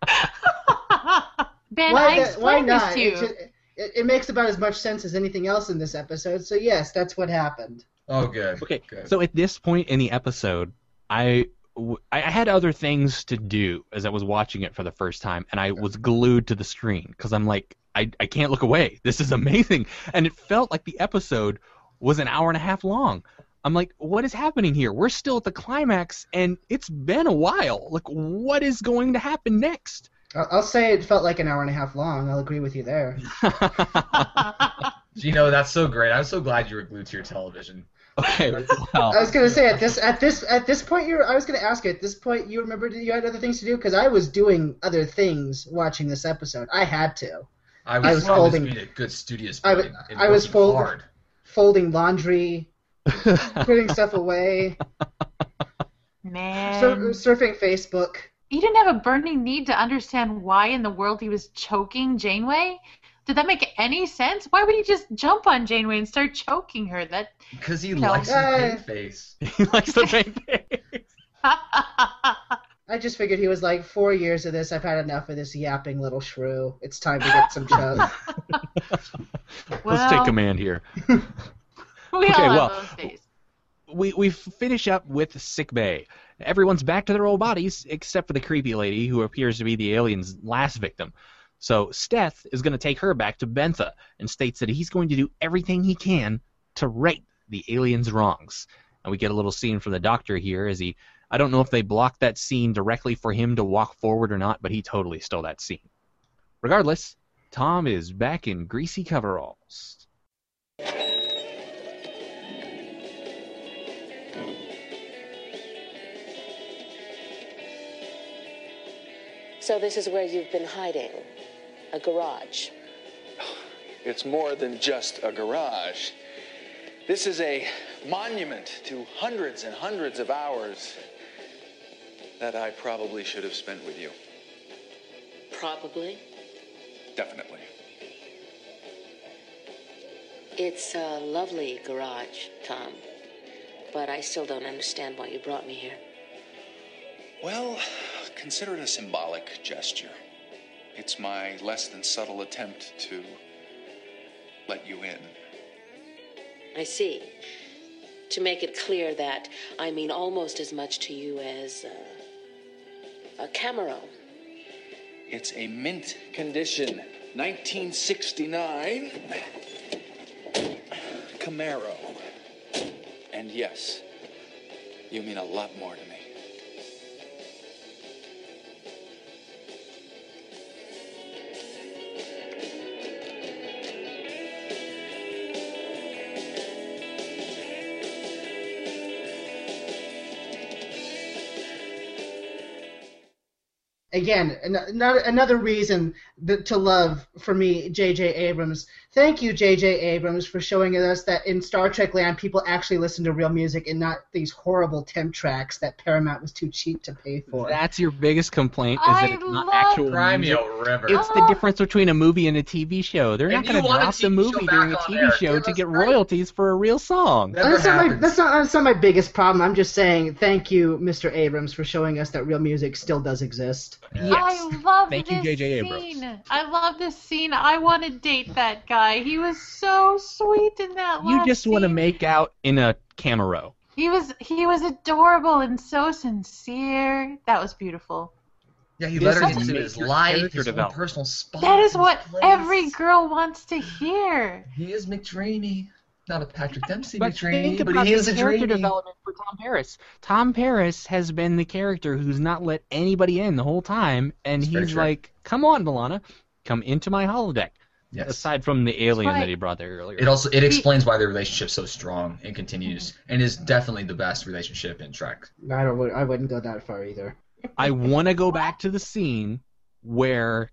Ben, why, I that- why explained not? this to you. It, ju- it, it makes about as much sense as anything else in this episode. So yes, that's what happened. Oh, good. Okay, Good. so at this point in the episode, I, w- I had other things to do as I was watching it for the first time, and I was glued to the screen because I'm like, I, I can't look away. This is amazing. And it felt like the episode was an hour and a half long. I'm like, what is happening here? We're still at the climax, and it's been a while. Like, what is going to happen next? I'll, I'll say it felt like an hour and a half long. I'll agree with you there. Gino, that's so great. I'm so glad you were glued to your television. Okay, well, I was gonna say at this at this at this point you I was gonna ask you at this point you remembered you had other things to do because I was doing other things watching this episode. I had to. I was, I was I was folding- being a good studious I, boy w- and I was working fold, hard. folding laundry, putting stuff away, Man. sur- surfing Facebook. He didn't have a burning need to understand why in the world he was choking Janeway? Did that make any sense? Why would he just jump on Janeway and start choking her? That Because he No. likes Uh, his pain face. he likes the pain face. I just figured he was like, four years of this, I've had enough of this yapping little shrew. It's time to get some chug. Let's Well- take command here. we Okay, all well, have those days. we we finish up with sickbay. Everyone's back to their old bodies except for the creepy lady who appears to be the alien's last victim. So Steph is going to take her back to Bentha and states that he's going to do everything he can to right the alien's wrongs. And we get a little scene from the doctor here as he, I don't know if they blocked that scene directly for him to walk forward or not, but he totally stole that scene. Regardless, Tom is back in greasy coveralls. So this is where you've been hiding. A garage. It's more than just a garage. This is a monument to hundreds and hundreds of hours that I probably should have spent with you. Probably. Definitely. It's a lovely garage, Tom. But I still don't understand why you brought me here. Well, consider it a symbolic gesture. It's my less than subtle attempt to let you in. I see. To make it clear that I mean almost as much to you as uh, a Camaro. It's a mint condition, nineteen sixty-nine Camaro. And yes, you mean a lot more to me. Again, an- another another reason that, to love, for me, J J. Abrams. Thank you, J J. Abrams, for showing us that in Star Trek land, people actually listen to real music and not these horrible temp tracks that Paramount was too cheap to pay for. That's your biggest complaint, is I that it's not love actual Cry me music. a river. It's the difference between a movie and a T V show. They're not And you going to want a drop T the V movie show during a back on T V air. show Give to us get credit. royalties for a real song. Never That's not, my, happens. that's, not, that's not my biggest problem. I'm just saying thank you, Mister Abrams, for showing us that real music still does exist. Yes. I love Thank this you, J J. Abrams. scene. I love this scene. I want to date that guy. He was so sweet in that You last just want to scene. make out in a Camaro. He was he was adorable and so sincere. That was beautiful. Yeah, he This let her is into major his life, character his own development. personal spot. That is his what place. every girl wants to hear. He is McDreamy. Not a Patrick Dempsey But McDreamy, think but about he the is a character dreamy. development for Tom Paris. Tom Paris has been the character who's not let anybody in the whole time, and That's very he's true. like, come on, Milana, come into my holodeck. Yes. Aside from the alien right. that he brought there earlier. It also it explains why their relationship's so strong and continues, and is definitely the best relationship in Trek. I don't. I wouldn't go that far either. I want to go back to the scene where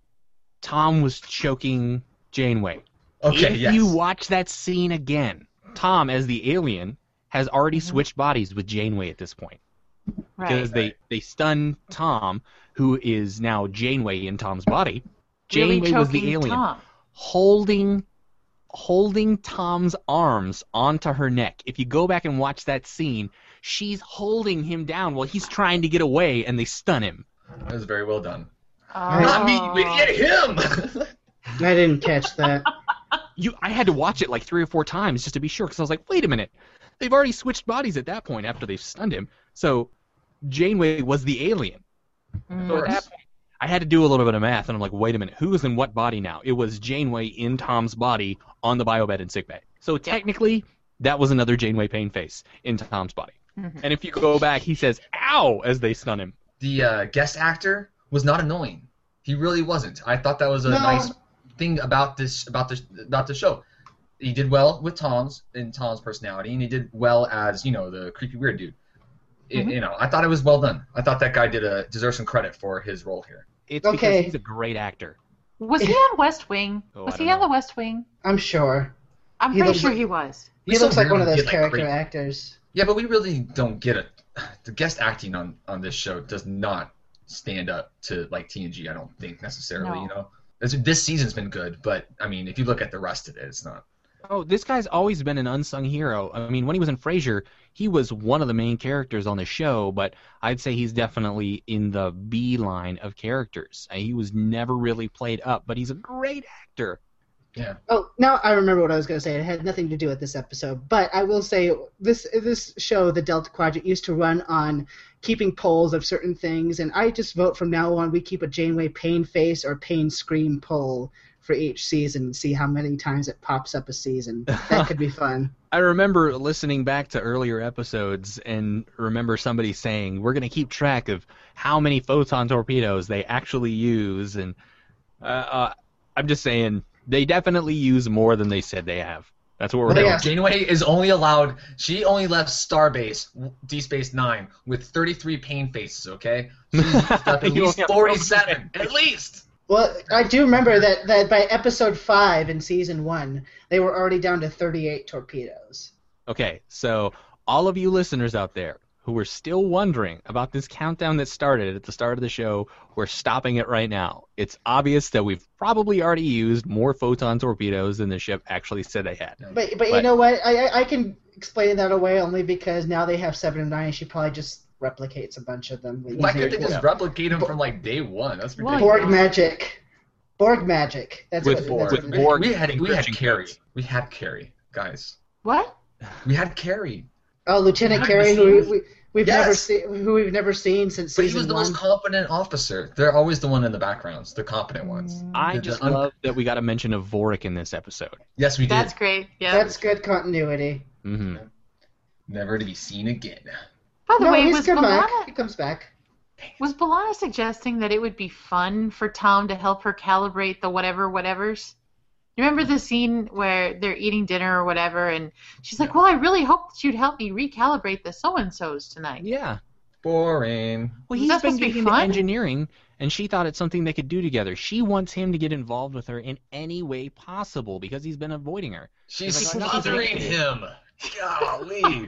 Tom was choking Janeway. Okay, if yes. you watch that scene again, Tom, as the alien, has already Mm-hmm. switched bodies with Janeway at this point. Because Right. they, they stun Tom, who is now Janeway in Tom's body. Really Janeway was the choking alien. Tom. Holding holding Tom's arms onto her neck. If you go back and watch that scene, she's holding him down while he's trying to get away, and they stun him. That was very well done. Oh. Not me, you idiot, him! I didn't catch that. You, I had to watch it like three or four times just to be sure, because I was like, wait a minute. They've already switched bodies at that point after they've stunned him. So Janeway was the alien. So at that point, I had to do a little bit of math, and I'm like, wait a minute, who is in what body now? It was Janeway in Tom's body on the biobed in sickbay. So technically, that was another Janeway pain face in Tom's body. Mhm. And if you go back, he says, ow, as they stun him. The uh, guest actor was not annoying. He really wasn't. I thought that was a No. nice thing about this about this about the show. He did well with Tom's in Tom's personality, and he did well as, you know, the creepy weird dude. It- Mhm. you know, I thought it was well done. I thought that guy did a deserves some credit for his role here. It's Okay. because he's a great actor. Was he on West Wing? Oh, was I he don't on know. the West Wing? I'm sure. I'm He pretty looks sure like- he was. He We so looks like one of rarely those get, like, character great- actors. Yeah, but we really don't get it. The guest acting on, on this show does not stand up to like T N G. I don't think necessarily. No. You know, this, this season's been good, but I mean, if you look at the rest of it, it's not. Oh, this guy's always been an unsung hero. I mean, when he was in Frasier, he was one of the main characters on the show, but I'd say he's definitely in the B line of characters. Uh, He was never really played up, but he's a great actor. Yeah. Oh, now I remember what I was going to say. It had nothing to do with this episode, but I will say this this show, the Delta Quadrant, used to run on keeping polls of certain things, and I just vote from now on we keep a Janeway pain face or pain scream poll for each season and see how many times it pops up a season. That could be fun. I remember listening back to earlier episodes and remember somebody saying, we're going to keep track of how many photon torpedoes they actually use, and uh, uh, I'm just saying they definitely use more than they said they have. That's what we're No, doing. Janeway is only allowed. She only left Starbase, D Space Nine, with thirty-three pain faces. Okay, she's used up at You least only have forty-seven, at least. Well, I do remember that, that by episode five in season one, they were already down to thirty-eight torpedoes. Okay, so all of you listeners out there who are still wondering about this countdown that started at the start of the show, we're stopping it right now. It's obvious that we've probably already used more photon torpedoes than the ship actually said they had. But but you know what? I I- I can explain that away only because now they have seven of nine. She probably just replicates a bunch of them. Why can't they just replicate them from like day one? That's ridiculous. Borg magic. Borg magic. That's With what, Borg. that's what With it is. Borg. We had we had Carrie. We had Carrie, guys. What? We had Carrie. Oh, Lieutenant Behind the Carey, who scenes? we, we've Yes. never seen, who we've never seen since But he season was the one. most competent officer. They're always the one in the backgrounds, the competent ones. I The- the just un- love that we got a mention of Vorik in this episode. Yes, we did. That's great. Yeah. That's good continuity. Mm-hmm. Never to be seen again. By the no, way, he's was come back. B'Elanna, He comes back. was B'Elanna suggesting that it would be fun for Tom to help her calibrate the whatever whatevers? You remember the scene where they're eating dinner or whatever, and she's like, "Well, I really hope that you'd help me recalibrate the so and so's tonight." Yeah. Boring. Well, Is he's that been supposed to be getting into fun? engineering, and she thought it's something they could do together. She wants him to get involved with her in any way possible because he's been avoiding her. She's She's like, "I'm not smothering doing it." him. Golly.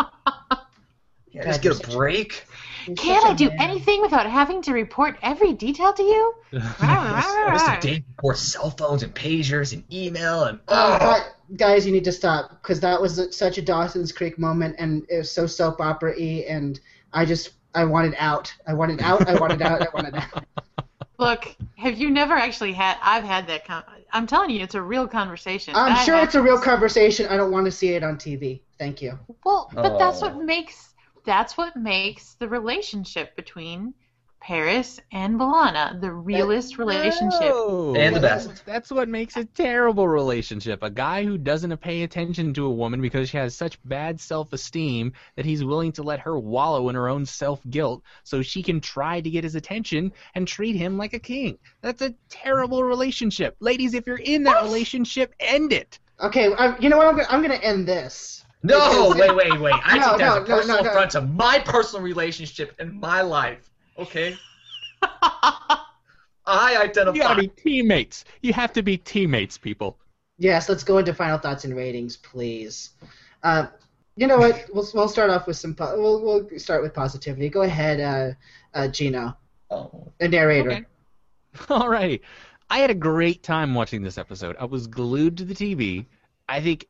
Yeah, just get a break. Can't I do anything without having to report every detail to you? That was the day before cell phones and pagers and email and Uh, oh. but guys, you need to stop because that was such a Dawson's Creek moment, and it was so soap opera-y, and I just I wanted out. I wanted out. I wanted out. I wanted out. Look, have you never actually had? I've had that. Con- I'm telling you, it's a real conversation. I'm I sure have- it's a real conversation. I don't want to see it on T V. Thank you. Well, but that's Oh. what makes that's what makes the relationship between Paris and B'Elanna the realest relationship. No. And the best. That's what makes a terrible relationship. A guy who doesn't pay attention to a woman because she has such bad self-esteem that he's willing to let her wallow in her own self-guilt so she can try to get his attention and treat him like a king. That's a terrible relationship. Ladies, if you're in that relationship, end it. Okay, I, you know what? I'm gonna, I'm gonna end this. No, Because- wait, wait, wait. I No, take that no, as a no, personal no, no. affront to my personal relationship and my life. Okay? I identify. You gotta be teammates. You have to be teammates, people. Yes, let's go into final thoughts and ratings, please. Uh, you know what? We'll we'll start off with some. Po- we'll we'll start with positivity. Go ahead, uh, uh, Gino, Oh. the narrator. Okay. Alrighty. I had a great time watching this episode. I was glued to the T V. I think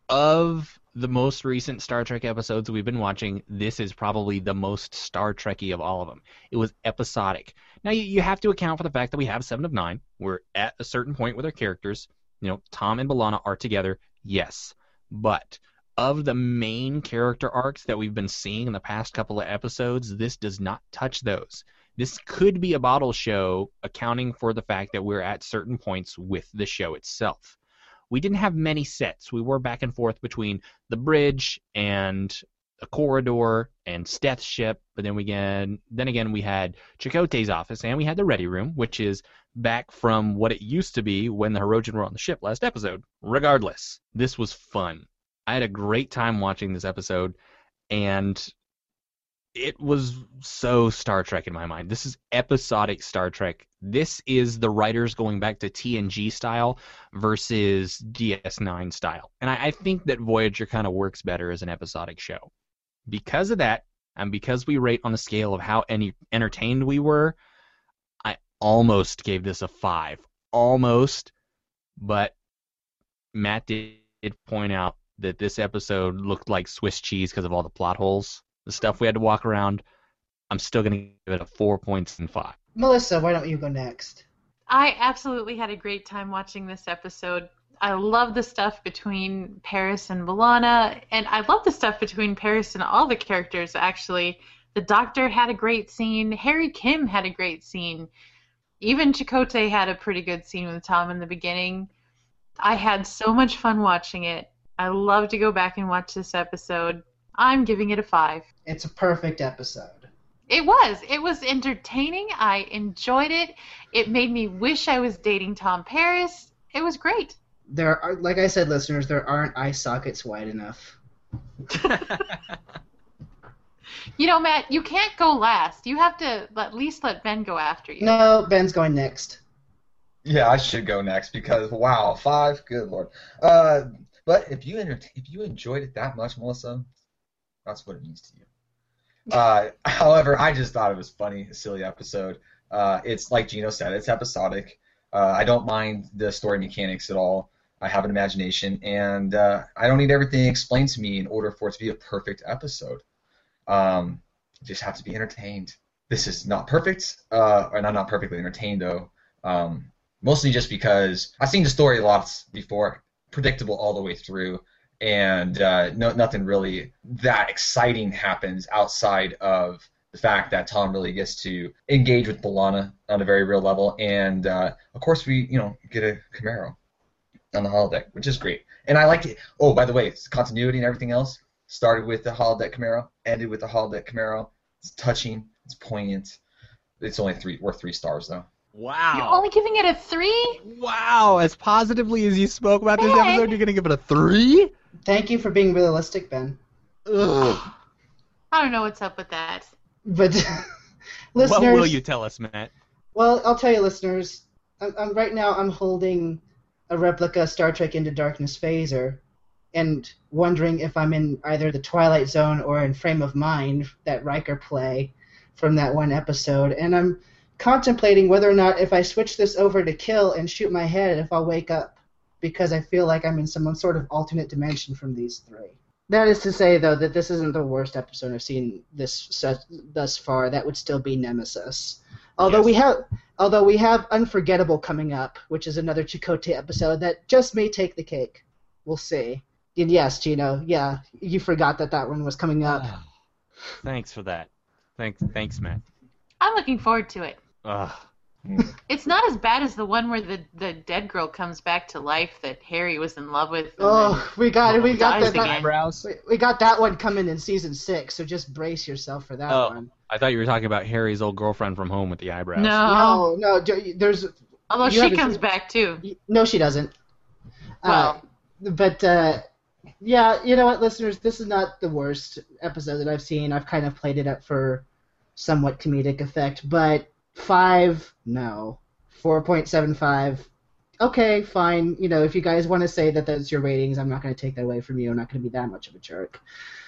of the most recent Star Trek episodes we've been watching, this is probably the most Star Trek-y of all of them. It was episodic. Now, you, you have to account for the fact that we have seven of nine. We're at a certain point with our characters. You know, Tom and B'Elanna are together, yes. But of the main character arcs that we've been seeing in the past couple of episodes, this does not touch those. This could be a bottle show accounting for the fact that we're at certain points with the show itself. We didn't have many sets. We were back and forth between the bridge and a corridor and Steth's ship, but then we again, then again we had Chakotay's office and we had the Ready Room, which is back from what it used to be when the Hirogen were on the ship last episode. Regardless, this was fun. I had a great time watching this episode, and it was so Star Trek in my mind. This is episodic Star Trek. This is the writers going back to T N G style versus D S nine style. And I, I think that Voyager kind of works better as an episodic show. Because of that, and because we rate on a scale of how any entertained we were, I almost gave this a five. Almost. But Matt did point out that this episode looked like Swiss cheese because of all the plot holes. The stuff we had to walk around. I'm still going to give it a four points and five. Melissa, why don't you go next? I absolutely had a great time watching this episode. I love the stuff between Paris and B'Elanna, and I love the stuff between Paris and all the characters, actually. The Doctor had a great scene. Harry Kim had a great scene. Even Chakotay had a pretty good scene with Tom in the beginning. I had so much fun watching it. I love to go back and watch this episode. I'm giving it a five. It's a perfect episode. It was. It was entertaining. I enjoyed it. It made me wish I was dating Tom Paris. It was great. There are, like I said, listeners, there aren't eye sockets wide enough. You know, Matt, you can't go last. You have to at least let Ben go after you. No, Ben's going next. Yeah, I should go next because wow, five, good lord. Uh, but if you enter- if you enjoyed it that much, Melissa, that's what it means to you. Uh, however, I just thought it was funny, a silly episode. Uh, it's like Gino said, it's episodic. Uh, I don't mind the story mechanics at all. I have an imagination, and uh, I don't need everything explained to me in order for it to be a perfect episode. Um, you just have to be entertained. This is not perfect, uh, and I'm not perfectly entertained though. Um, mostly just because I've seen the story lots before, predictable all the way through, and uh, no, nothing really that exciting happens outside of the fact that Tom really gets to engage with B'Elanna on a very real level, and uh, of course we, you know, get a Camaro on the holodeck, which is great. And I like it. Oh, by the way, it's continuity and everything else. Started with the holodeck Camaro, ended with the holodeck Camaro. It's touching. It's poignant. It's only three. Worth three stars though. Wow. You're only giving it a three? Wow. As positively as you spoke about this Ben. episode, you're gonna give it a three? Thank you for being realistic, Ben. Ugh. I don't know what's up with that. But listeners, What will you tell us, Matt? Well, I'll tell you, listeners. I'm, I'm, right now, I'm holding a replica Star Trek Into Darkness phaser, and wondering if I'm in either the Twilight Zone or in Frame of Mind, that Riker play from that one episode, and I'm contemplating whether or not if I switch this over to kill and shoot my head, if I'll wake up, because I feel like I'm in some sort of alternate dimension from these three. That is to say, though, that this isn't the worst episode I've seen this set, thus far. That would still be Nemesis. Although yes. we have, although we have Unforgettable coming up, which is another Chakotay episode that just may take the cake. We'll see. And yes, Gino, yeah, you forgot that that one was coming up. Thanks for that. Thanks, thanks, Matt. I'm looking forward to it. Ugh. It's not as bad as the one where the, the dead girl comes back to life that Harry was in love with. And oh, we got we got that. Eyebrows. We, we got that one coming in season six, so just brace yourself for that oh, one. I thought you were talking about Harry's old girlfriend from home with the eyebrows. No, no, no. There's. Although she comes to, back too. No, she doesn't. Well, uh, but. Uh, Yeah, you know what, listeners? This is not the worst episode that I've seen. I've kind of played it up for somewhat comedic effect, but five, no. four point seven five, okay, fine. You know, if you guys want to say that that's your ratings, I'm not going to take that away from you. I'm not going to be that much of a jerk.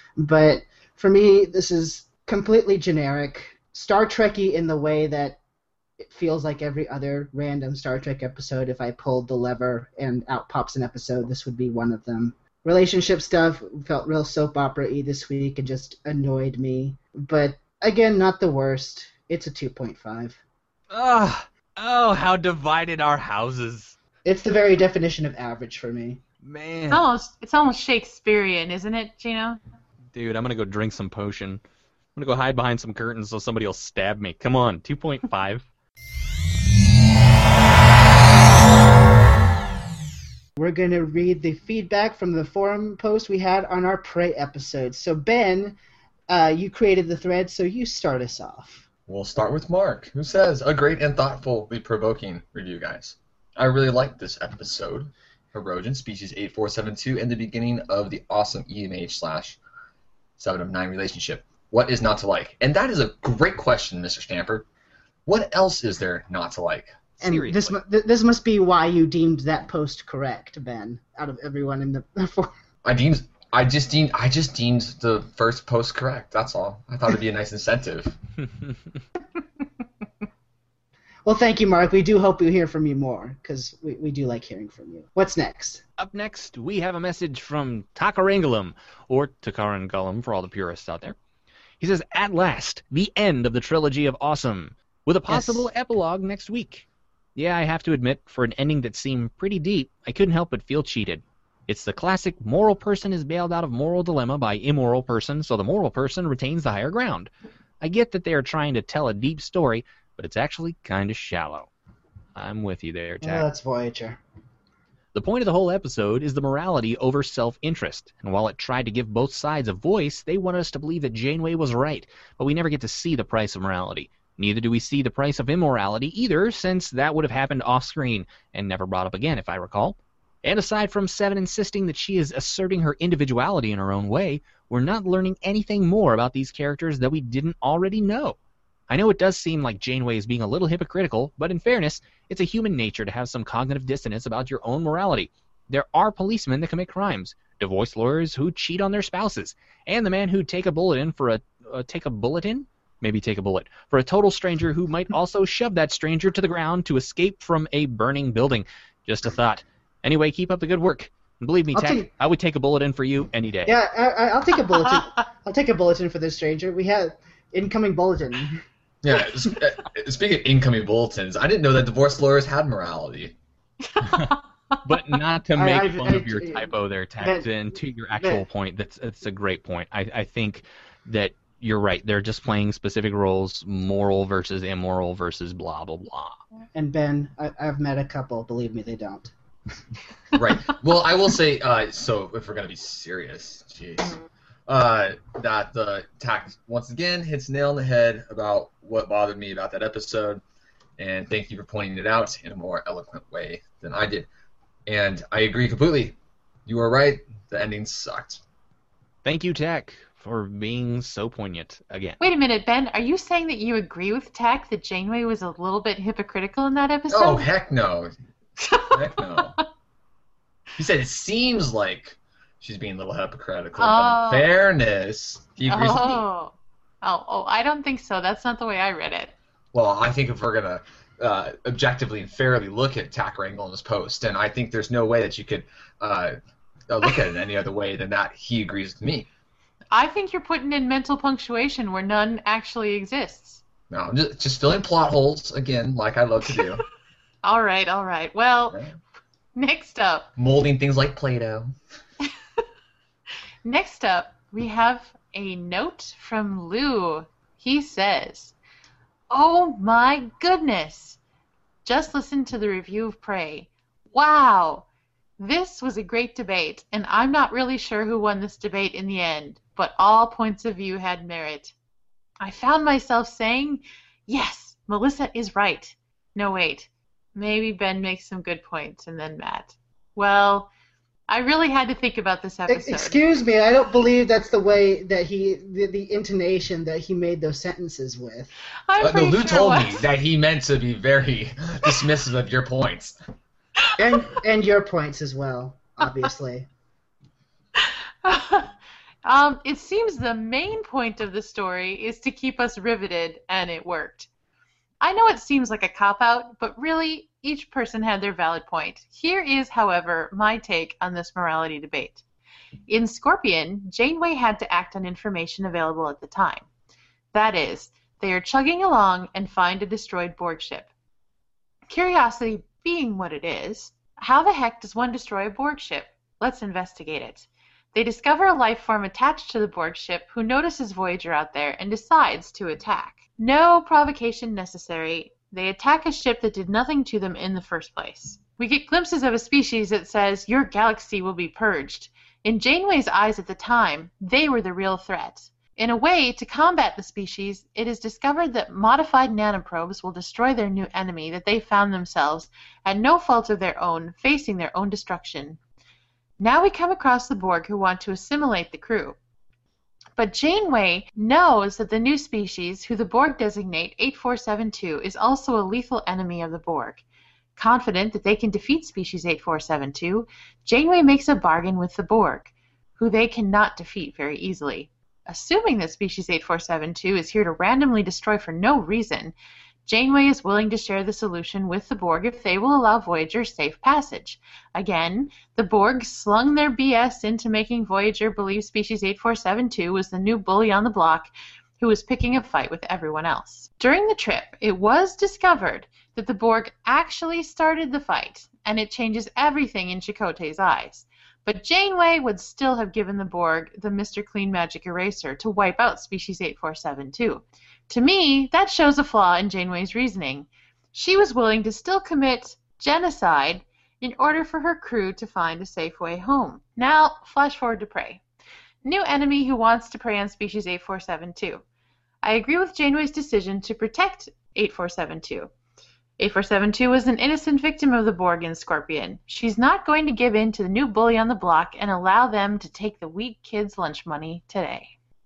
But for me, this is completely generic. Star Trek-y in the way that it feels like every other random Star Trek episode. If I pulled the lever and out pops an episode, this would be one of them. Relationship stuff felt real soap opera-y this week and just annoyed me. But, again, not the worst. It's a two point five. Ugh. Oh, how divided our houses. It's the very definition of average for me. Man. It's almost, it's almost Shakespearean, isn't it, Gino? Dude, I'm going to go drink some potion. I'm going to go hide behind some curtains so somebody will stab me. Come on, two point five. We're going to read the feedback from the forum post we had on our Prey episode. So, Ben, uh, you created the thread, so you start us off. We'll start with Mark, who says, a great and thoughtfully provoking review, guys. I really liked this episode. Erosion, species eight four seven two, and the beginning of the awesome E M H slash seven of nine relationship. What is not to like? And that is a great question, Mister Stanford. What else is there not to like? And this this must be why you deemed that post correct, Ben, out of everyone in the forum. I deemed I just deemed I just deemed the first post correct. That's all. I thought it'd be a nice incentive. Well, thank you, Mark. We do hope we hear from you more, because we, we do like hearing from you. What's next? Up next, we have a message from Takarangulam, or Takarangulam for all the purists out there. He says, at last, the end of the trilogy of Awesome, with a possible yes. epilogue next week. Yeah, I have to admit, for an ending that seemed pretty deep, I couldn't help but feel cheated. It's the classic moral person is bailed out of moral dilemma by immoral person, so the moral person retains the higher ground. I get that they are trying to tell a deep story, but it's actually kind of shallow. I'm with you there, Tak. Oh, that's Voyager. The point of the whole episode is the morality over self-interest, and while it tried to give both sides a voice, they wanted us to believe that Janeway was right, but we never get to see the price of morality. Neither do we see the price of immorality either, since that would have happened off-screen and never brought up again, if I recall. And aside from Seven insisting that she is asserting her individuality in her own way, we're not learning anything more about these characters that we didn't already know. I know it does seem like Janeway is being a little hypocritical, but in fairness, it's a human nature to have some cognitive dissonance about your own morality. There are policemen that commit crimes, divorce lawyers who cheat on their spouses, and the man who'd take a bullet in for a uh, take a bullet in? Maybe take a bullet, for a total stranger who might also shove that stranger to the ground to escape from a burning building. Just a thought. Anyway, keep up the good work. And believe me, I'll Tech, take- I would take a bulletin for you any day. Yeah, I, I- I'll take a bulletin. I'll take a bulletin for this stranger. We have incoming bulletin. Yeah, s- uh, speaking of incoming bulletins, I didn't know that divorce lawyers had morality. But not to I- make I- fun I- of your typo there, Tech, Ben- and to your actual Ben- point, that's, that's a great point. I, I think that you're right. They're just playing specific roles, moral versus immoral versus blah, blah, blah. And Ben, I, I've met a couple. Believe me, they don't. Right. Well, I will say, uh, so if we're going to be serious, jeez, uh, that the tack, once again, hits nail on the head about what bothered me about that episode, and thank you for pointing it out in a more eloquent way than I did. And I agree completely. You were right. The ending sucked. Thank you, Tech, for being so poignant again. Wait a minute, Ben. Are you saying that you agree with Tech that Janeway was a little bit hypocritical in that episode? Oh, heck no. Heck no. He said it seems like she's being a little hypocritical, Oh. but in fairness, he agrees with me. Oh. oh, oh, I don't think so. That's not the way I read it. Well, I think if we're going to uh, objectively and fairly look at Tack Wrangle in his post, and I think there's no way that you could uh, uh, look at it any other way than that he agrees with me. I think you're putting in mental punctuation where none actually exists. No, I'm just, just filling plot holes, again, like I love to do. All right, all right. Well, next up. Molding things like Play-Doh. Next up, we have a note from Lou. He says, "Oh my goodness! Just listen to the review of Prey. Wow! This was a great debate, and I'm not really sure who won this debate in the end, but all points of view had merit. I found myself saying, yes, Melissa is right. No, wait. Maybe Ben makes some good points, and then Matt. Well, I really had to think about this Ex- episode. Excuse me, I don't believe that's the way that he, the, the intonation that he made those sentences with. I'm Uh, no, pretty Lou sure told it me was. that he meant to be very dismissive of your points. And and your points as well, obviously. um, it seems the main point of the story is to keep us riveted, and it worked. I know it seems like a cop-out, but really, each person had their valid point. Here is, however, my take on this morality debate. In Scorpion, Janeway had to act on information available at the time. That is, they are chugging along and find a destroyed Borg ship. Curiosity being what it is, how the heck does one destroy a Borg ship? Let's investigate it. They discover a life form attached to the Borg ship who notices Voyager out there and decides to attack. No provocation necessary. They attack a ship that did nothing to them in the first place. We get glimpses of a species that says, your galaxy will be purged. In Janeway's eyes at the time, they were the real threat. In a way, to combat the species, it is discovered that modified nanoprobes will destroy their new enemy that they found themselves, at no fault of their own, facing their own destruction. Now we come across the Borg who want to assimilate the crew. But Janeway knows that the new species, who the Borg designate eight four seven two, is also a lethal enemy of the Borg. Confident that they can defeat species eight four seven two, Janeway makes a bargain with the Borg, who they cannot defeat very easily. Assuming that species eight four seven two is here to randomly destroy for no reason, Janeway is willing to share the solution with the Borg if they will allow Voyager safe passage. Again, the Borg slung their B S into making Voyager believe species eight four seven two was the new bully on the block who was picking a fight with everyone else. During the trip, it was discovered that the Borg actually started the fight, and it changes everything in Chakotay's eyes. But Janeway would still have given the Borg the Mister Clean Magic Eraser to wipe out species eight four seven two. To me, that shows a flaw in Janeway's reasoning. She was willing to still commit genocide in order for her crew to find a safe way home. Now, flash forward to Prey. New enemy who wants to prey on species eight four seven two. I agree with Janeway's decision to protect eight four seven two. eight four seven two was an innocent victim of the Borg and Scorpion. She's not going to give in to the new bully on the block and allow them to take the weak kids' lunch money today.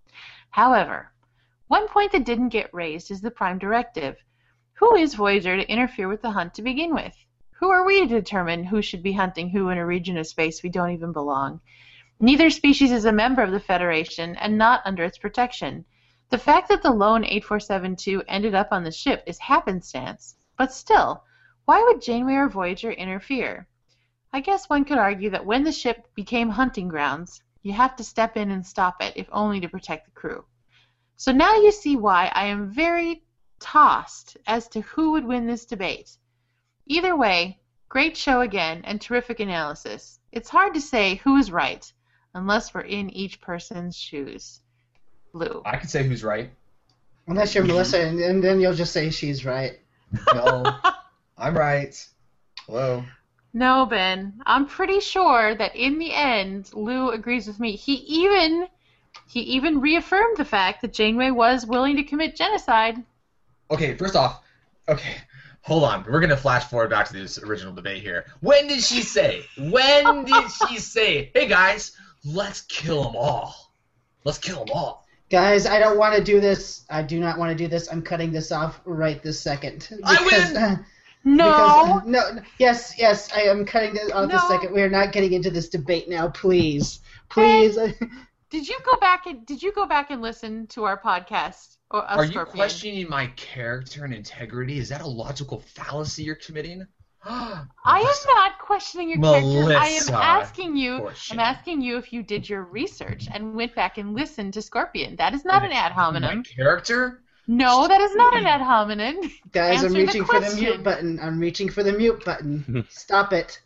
However, one point that didn't get raised is the Prime Directive. Who is Voyager to interfere with the hunt to begin with? Who are we to determine who should be hunting who in a region of space we don't even belong? Neither species is a member of the Federation and not under its protection. The fact that the lone eight four seven two ended up on the ship is happenstance. But still, why would Janeway or Voyager interfere? I guess one could argue that when the ship became hunting grounds, you have to step in and stop it, if only to protect the crew. So now you see why I am very tossed as to who would win this debate. Either way, great show again and terrific analysis. It's hard to say who is right, unless we're in each person's shoes. Lou. I can say who's right. Unless you're Melissa, and, and then you'll just say she's right. No, I'm right. Hello. No, Ben. I'm pretty sure that in the end, Lou agrees with me. He even he even reaffirmed the fact that Janeway was willing to commit genocide. Okay, first off, okay, hold on. We're gonna flash forward back to this original debate here. When did she say? When did she say? Hey guys, let's kill them all. Let's kill them all. Guys, I don't want to do this. I do not want to do this. I'm cutting this off right this second. Because, I win! Uh, no! Because, uh, no! Yes, yes, I am cutting this off no. this second. We are not getting into this debate now, please. Please. Hey, did you go back and did you go back and listen to our podcast? Or, uh, Are Scorpion? you questioning my character and integrity? Is that a logical fallacy you're committing? I am not questioning your character. I am Melissa. asking you. Horseshit. I'm asking you if you did your research and went back and listened to Scorpion. That is not an ad hominem. My character? No, that is not an ad hominem. Guys, Answer I'm the reaching for the question. mute button. I'm reaching for the mute button. Stop it.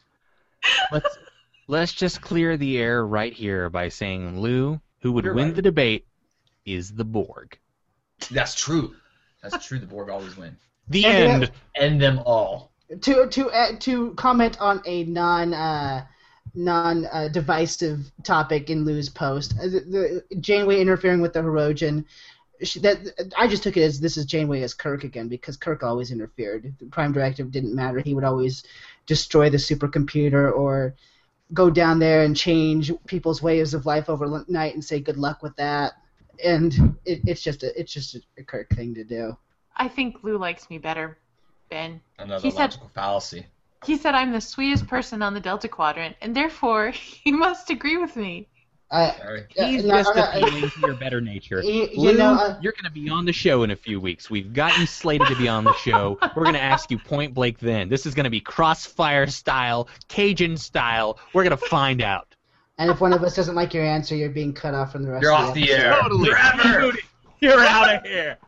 Let's, let's just clear the air right here by saying Lou, who would You're win right. the debate, is the Borg. That's true. That's true. The Borg always win. The And end. End them all. To to uh, to comment on a non uh, non uh, divisive topic in Lou's post, uh, the, the Janeway interfering with the Hirogen. She, that I just took it as this is Janeway as Kirk again because Kirk always interfered. The Prime Directive didn't matter. He would always destroy the supercomputer or go down there and change people's ways of life overnight and say good luck with that. And it, it's just a it's just a Kirk thing to do. I think Lou likes me better, Ben. Another He said- logical fallacy. He said I'm the sweetest person on the Delta Quadrant, and therefore he must agree with me. I, Sorry. He's no, just no, appealing to your better nature. You- you Lou, know, uh, you're going to be on the show in a few weeks. We've got you slated to be on the show. We're going to ask you point blank then. This is going to be crossfire style, Cajun style. We're going to find out. And if one of us doesn't like your answer, you're being cut off from the rest You're of off the the episode. air. Totally. Forever. You're out of here.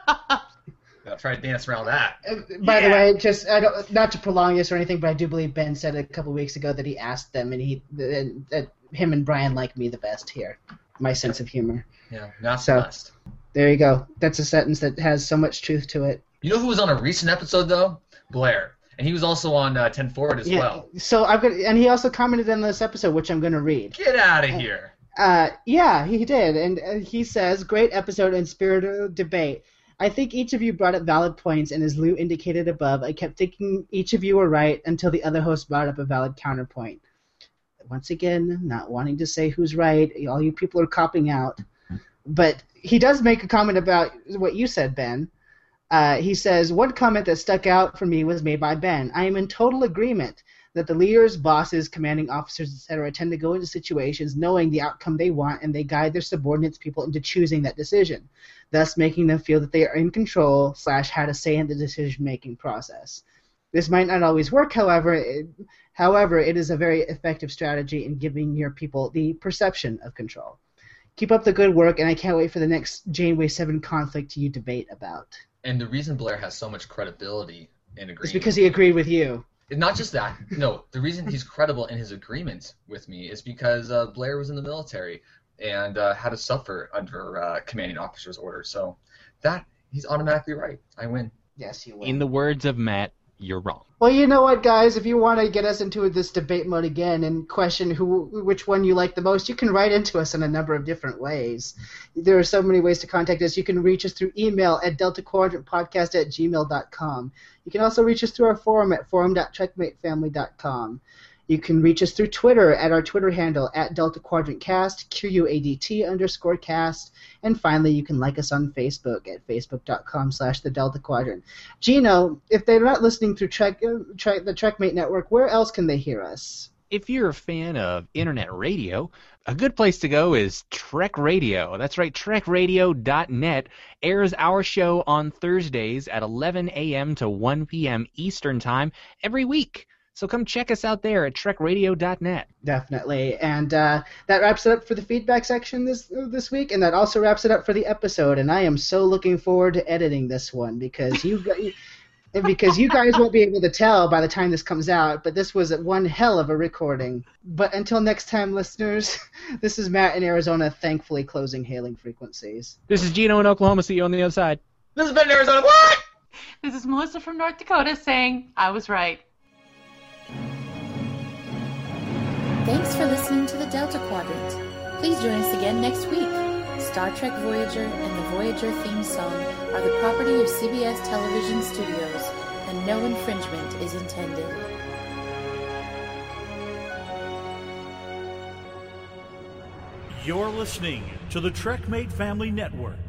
I'll try to dance around that. Uh, By the Yeah. way, just I don't, not to prolong this or anything, but I do believe Ben said a couple weeks ago that he asked them, and he that, that him and Brian like me the best here. My sense of humor. Yeah, not So- blessed. There you go. That's a sentence that has so much truth to it. You know who was on a recent episode though? Blair, and he was also on uh, ten Forward as Yeah. well. So I'm gonna, and he also commented on this episode, which I'm going to read. Get out of here. Uh, yeah, he did, and uh, he says, "Great episode and spirited debate. I think each of you brought up valid points, and as Lou indicated above, I kept thinking each of you were right until the other host brought up a valid counterpoint. Once again, not wanting to say who's right, all you people are copping out. But he does make a comment about what you said, Ben. Uh, he says, one comment that stuck out for me was made by Ben. I am in total agreement that the leaders, bosses, commanding officers, et cetera, tend to go into situations knowing the outcome they want, and they guide their subordinates people into choosing that decision, thus making them feel that they are in control slash had a say in the decision-making process. This might not always work, however. It, however, it is a very effective strategy in giving your people the perception of control. Keep up the good work, and I can't wait for the next Janeway seven conflict you debate about." And the reason Blair has so much credibility in agreeing. It's because he agreed with you. Not just that. No, the reason he's credible in his agreement with me is because uh, Blair was in the military and uh, had to suffer under uh, commanding officer's orders. So that he's automatically right. I win. Yes, you win. In the words of Matt, you're wrong. Well, you know what, guys? If you want to get us into this debate mode again and question who, which one you like the most, you can write into us in a number of different ways. There are so many ways to contact us. You can reach us through email at delta quadrant podcast at gmail dot com. You can also reach us through our forum at forum dot checkmate family dot com. You can reach us through Twitter at our Twitter handle at Delta Quadrant Cast, Q U A D T underscore cast. And finally, you can like us on Facebook at facebook dot com slash the Delta Quadrant. Gino, if they're not listening through Trek, uh, Trek, the Trekmate Network, where else can they hear us? If you're a fan of internet radio, a good place to go is Trek Radio. That's right, trek radio dot net airs our show on Thursdays at eleven a.m. to one p.m. Eastern Time every week. So come check us out there at trek radio dot net. Definitely. And uh, that wraps it up for the feedback section this this week, and that also wraps it up for the episode. And I am so looking forward to editing this one because you because you guys won't be able to tell by the time this comes out, but this was one hell of a recording. But until next time, listeners, this is Matt in Arizona, thankfully closing hailing frequencies. This is Gino in Oklahoma. See you on the other side. This has been Arizona. What? This is Melissa from North Dakota saying I was right. Thanks for listening to the Delta Quadrant. Please join us again next week. Star Trek Voyager and the Voyager theme song are the property of C B S Television Studios, and no infringement is intended. You're listening to the Trekmate Family Network.